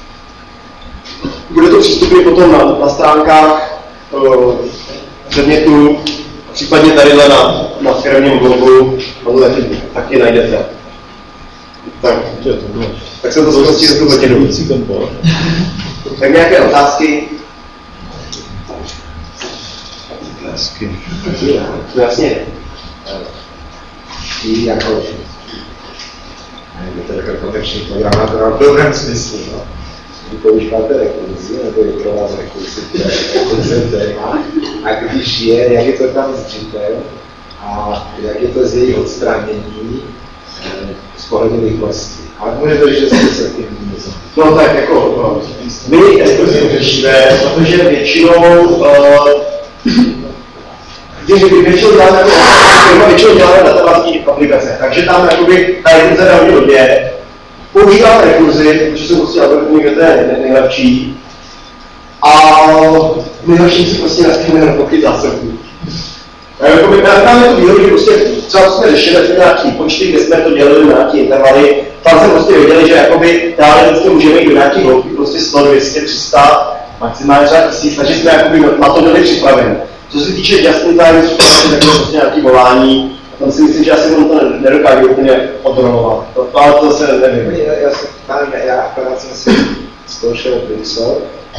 Bude to přístupné potom na, na stránkách uh, předmětů, případně tadyhle na, na firmním blogu, to taky, taky najdete. Tak, tak jsem to zkustil z tu hodinu. Tak nějaké otázky? Otázky. No jasně. I jako, je to jako koncepční programátor, ale v dobrém smyslu, no. Když používáte rekurzi, nebo je pro vás rekurzi téma, a když je, jak je to tam s dřítem a jak je to z její odstranění z pohledu rychlosti. Ale může to, že se se tím něco. No tak jako, my exkluzivně řešíme, protože většinou, uh, když většinou děláme, jako, většinou děláme databázní aplikace, takže tam jakoby ta rekurze je hodně hodně. Používáme rekurzi, protože jsou prostě algoritmy, kde to je nejlepší. A nejlepší si prostě nastavíme na pokryt zásobník. Jakoby, máme tu výhodu, že prostě třeba jsme řešili nějaký počty, kde jsme to dělali na nějaké intervaly, tam jsme prostě věděli, že jakoby dále vždycky můžeme jít do nějakých hloubky, prostě sto, dvě stě, tři sta, maximálně třeba tisíc, takže jsme jakoby na to byli připraveni. Co se týče just in time, tak je prostě nějaké volání, tam si myslím, že asi on to nedokáže úplně odrolovat. To, ale to se nevím. Já, já, jsem, já akorát jsem si zkoušel Brixor,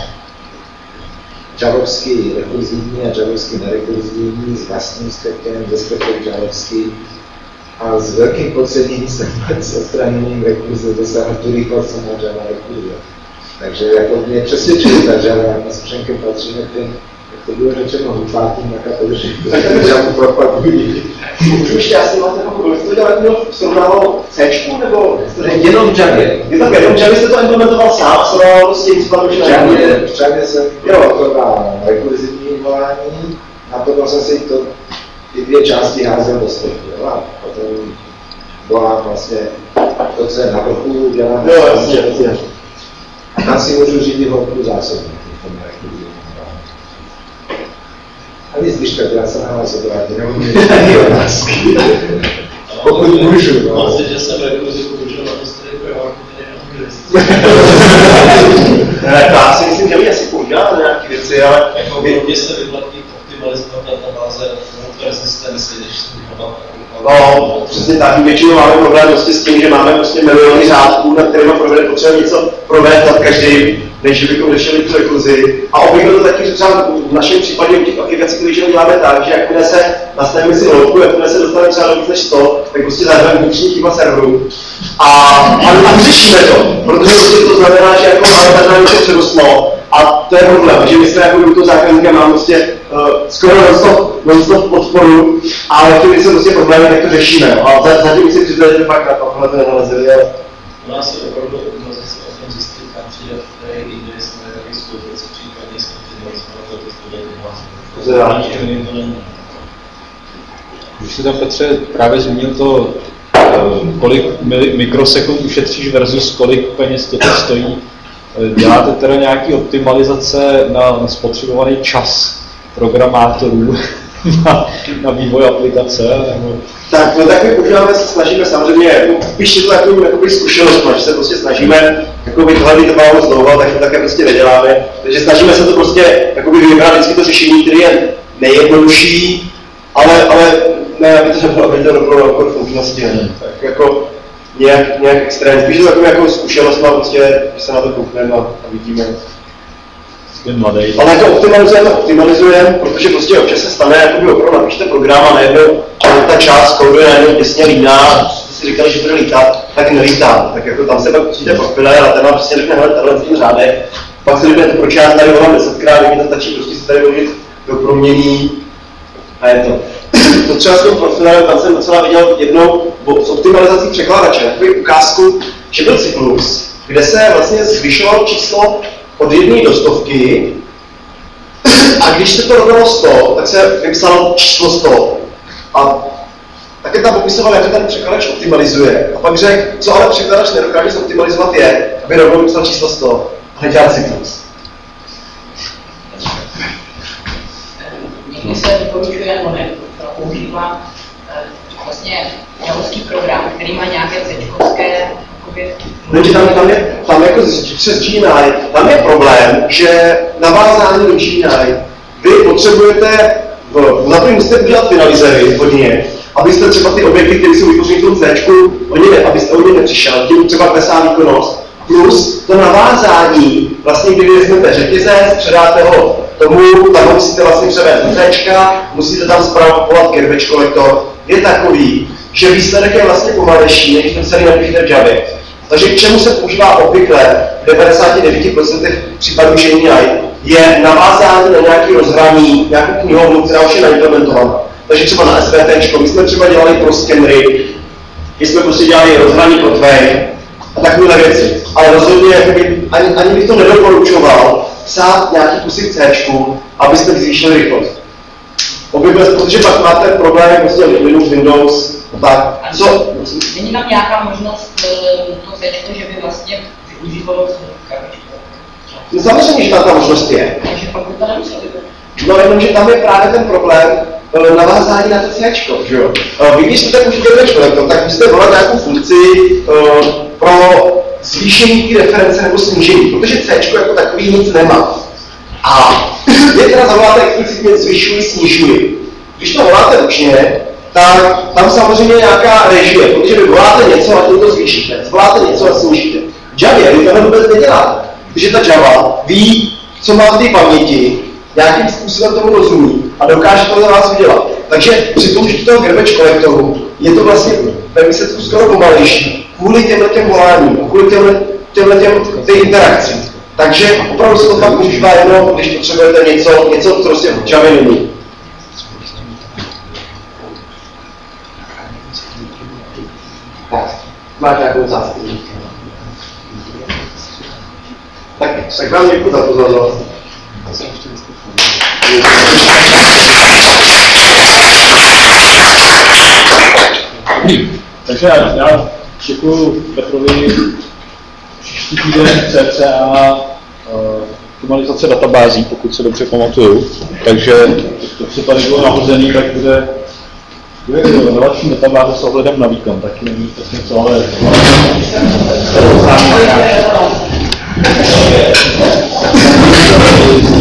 javovský rekurzivní a javovský nerekurzivní s vlastním spektrem, ze spektrem javovský a s velkým podceněním jsem s odstraněním rekurze dosáhl tu rychlost, co má Java rekurze. Takže jako mě přesvědčili ta Java, jak na Spřenkem patříme ten, jak to bylo řečeno, hlupátým na kategoři, kteří Java propagují. Můžu ještě, já jsem vás nepochopil, jste to dělal, jak měl srovnával C nebo jenom Javě. Je tak, jenom Javě jste to implementoval sám, srovnával s tím, co tam už V Javě jsem to na rekurzivní volání a potom jsem si to ty dvě části házel do stolu. A potom volám vlastně to, co je na vrchu, dělám jo, jasně, jasně. A tam si můžu řídit hloubku zásobník. A víc, když tak já se na vás obrátit, nebudu mít ani otázky. Pokud můžu, no. Mám si, že jsem rekurzi použil na to stejně pro Ne, já si myslím, že oni asi používá nějaké věci, ale jako mě se vyplatí optimalizovat databáze, které systémy si, když jsem vypadal. No, přesně tak, většinou máme problém prostě s tím, že máme prostě miliony řádků, na kterými potřebujeme něco provést nad každým, než bychom řešili tu rekurzi. A obvykle to taky, že třeba v našem případě u těch aplikací, které většinou děláme tak, že jakmile se nastavíme si hloubku, jakmile se dostaneme třeba do víc než sto, tak prostě zahrajeme vnitřní chyba serveru. A, a, a řešíme to, protože prostě to znamená, že jako máme tady na něco předostno. A to je problém, že my jsme jako do toho zákazníka máme prostě uh, skoro non-stop, non-stop podporu, ale když se prostě problémy, tak to řešíme. No. A za, zatím si přiznali, že fakt na tohle to nenalezili. Ale... U nás je opravdu organizace o tom zjistit, kam přijde v té, kde jsme taky spolupráci případně s optimalizovat to, to studie to není. Když jsi tam, Petře, právě zmínil to, kolik mikrosekund ušetříš versus kolik peněz to stojí, děláte teda nějaký optimalizace na, na spotřebovaný čas programátorů na, na vývoj aplikace? Nebo... Tak, no tak my používáme, se snažíme samozřejmě, jako, spíš je to takový jakoby zkušenost, že se prostě snažíme jakoby tohle vytrvalo znovu, tak to také prostě neděláme. Takže snažíme se to prostě jakoby vybrat vždycky to řešení, které je nejjednodušší, ale, ale ne, aby to nebylo, aby to nebylo jako funkčnosti, ne. Tak jako nějak, nějak extrém, spíš je to takový jako zkušenost, a prostě, že se na to koukneme a, a vidíme. Mladý. Ale jako optimalizujeme, optimalizujeme, protože prostě občas se stane, jakoby opravdu napíšte program a najednou ta část kódu je najednou těsně líná, jste si říkali, že bude lítat, tak nelítá. Tak jako tam se pak přijde profile a ten vám prostě řekne, hele, tenhle tím řádek. Pak se řekne, proč já tady volám desetkrát, mi to stačí prostě si tady vložit do promění a je to. To třeba s tím profilem, tam jsem docela viděl jednou s optimalizací překladače, takovou ukázku, že byl cyklus, kde se vlastně zvyšovalo číslo od jedné do stovky a když se to rovnalo sto, tak se vypsalo číslo sto. A také tam popisoval, jak to ten překladač optimalizuje. A pak řekl, co ale překladač nedokáže zoptimalizovat je, aby rovnou vypsal číslo sto a nedělal cyklus. Někdy se doporučuje, nebo ne, používá vlastně javovský program, který má nějaké cečkovské Takže tam, tam, je, tam jako přes G N I, tam je problém, že navázání do G N I, vy potřebujete, v, na to musíte udělat finalizery hodně, abyste třeba ty objekty, které jsou vytvořeny v tom C, oni ne, abyste od něj nepřišel, tím třeba klesá výkonnost. Plus to navázání, vlastně kdy vezmete řetězec, předáte ho tomu, tam ho musíte vlastně převést do C, musíte tam zpravovat garbage kolektor, je takový, že výsledek je vlastně pomalejší, než ten celý napíšete v Javě. Takže k čemu se používá obvykle v devadesát devět procent případů G N I, je navázání na nějaký rozhraní, nějakou knihovnu, která už je naimplementovaná. Takže třeba na S V T, my jsme třeba dělali pro skenery, my jsme prostě dělali rozhraní pro Tway, a takovéhle věci. Ale rozhodně jakoby, ani, ani bych to nedoporučoval psát nějaký kusy v C, abyste zvýšili rychlost. Obvykle, protože pak máte problémy prostě Linux, Windows, tak co? Není tam nějaká možnost to C, že by vlastně využívalo krabičku? No samozřejmě, že tam ta možnost je. Takže pak by to nemuselo být. No jenom, že tam je právě ten problém navázání na to C, že jo? Vy, když jste použít Grbatch, tak musíte volat nějakou funkci uh, pro zvýšení té reference nebo snížení, protože C jako takový nic nemá. A je teda zavoláte explicitně zvyšuji, snižuji. Když to voláte ručně, tak tam samozřejmě nějaká režie, protože vy voláte něco a tím to zvýšíte, voláte něco a snížíte. V Javě vy tohle vůbec neděláte, protože ta Java ví, co má v té paměti, nějakým způsobem tomu rozumí a dokáže to za vás udělat. Takže při použití toho Grbatch kolektoru je to vlastně ve výsledku skoro pomalejší kvůli těmhle těm voláním, kvůli těmhle, těmhle těm ty interakcí. Takže opravdu se to pak používá jenom, když potřebujete něco, něco co prostě v Javě není. Tak, máte nějakou otázku? Tak, tak vám děkuji za pozornost. Takže já, já děkuji Petrovi. Příští týden cca uh, optimalizace databází, pokud se dobře pamatuju. Takže to, co tady bylo nahozený, tak bude, bude relační databáze s ohledem na výkon. Taky nevím přesně co, ale to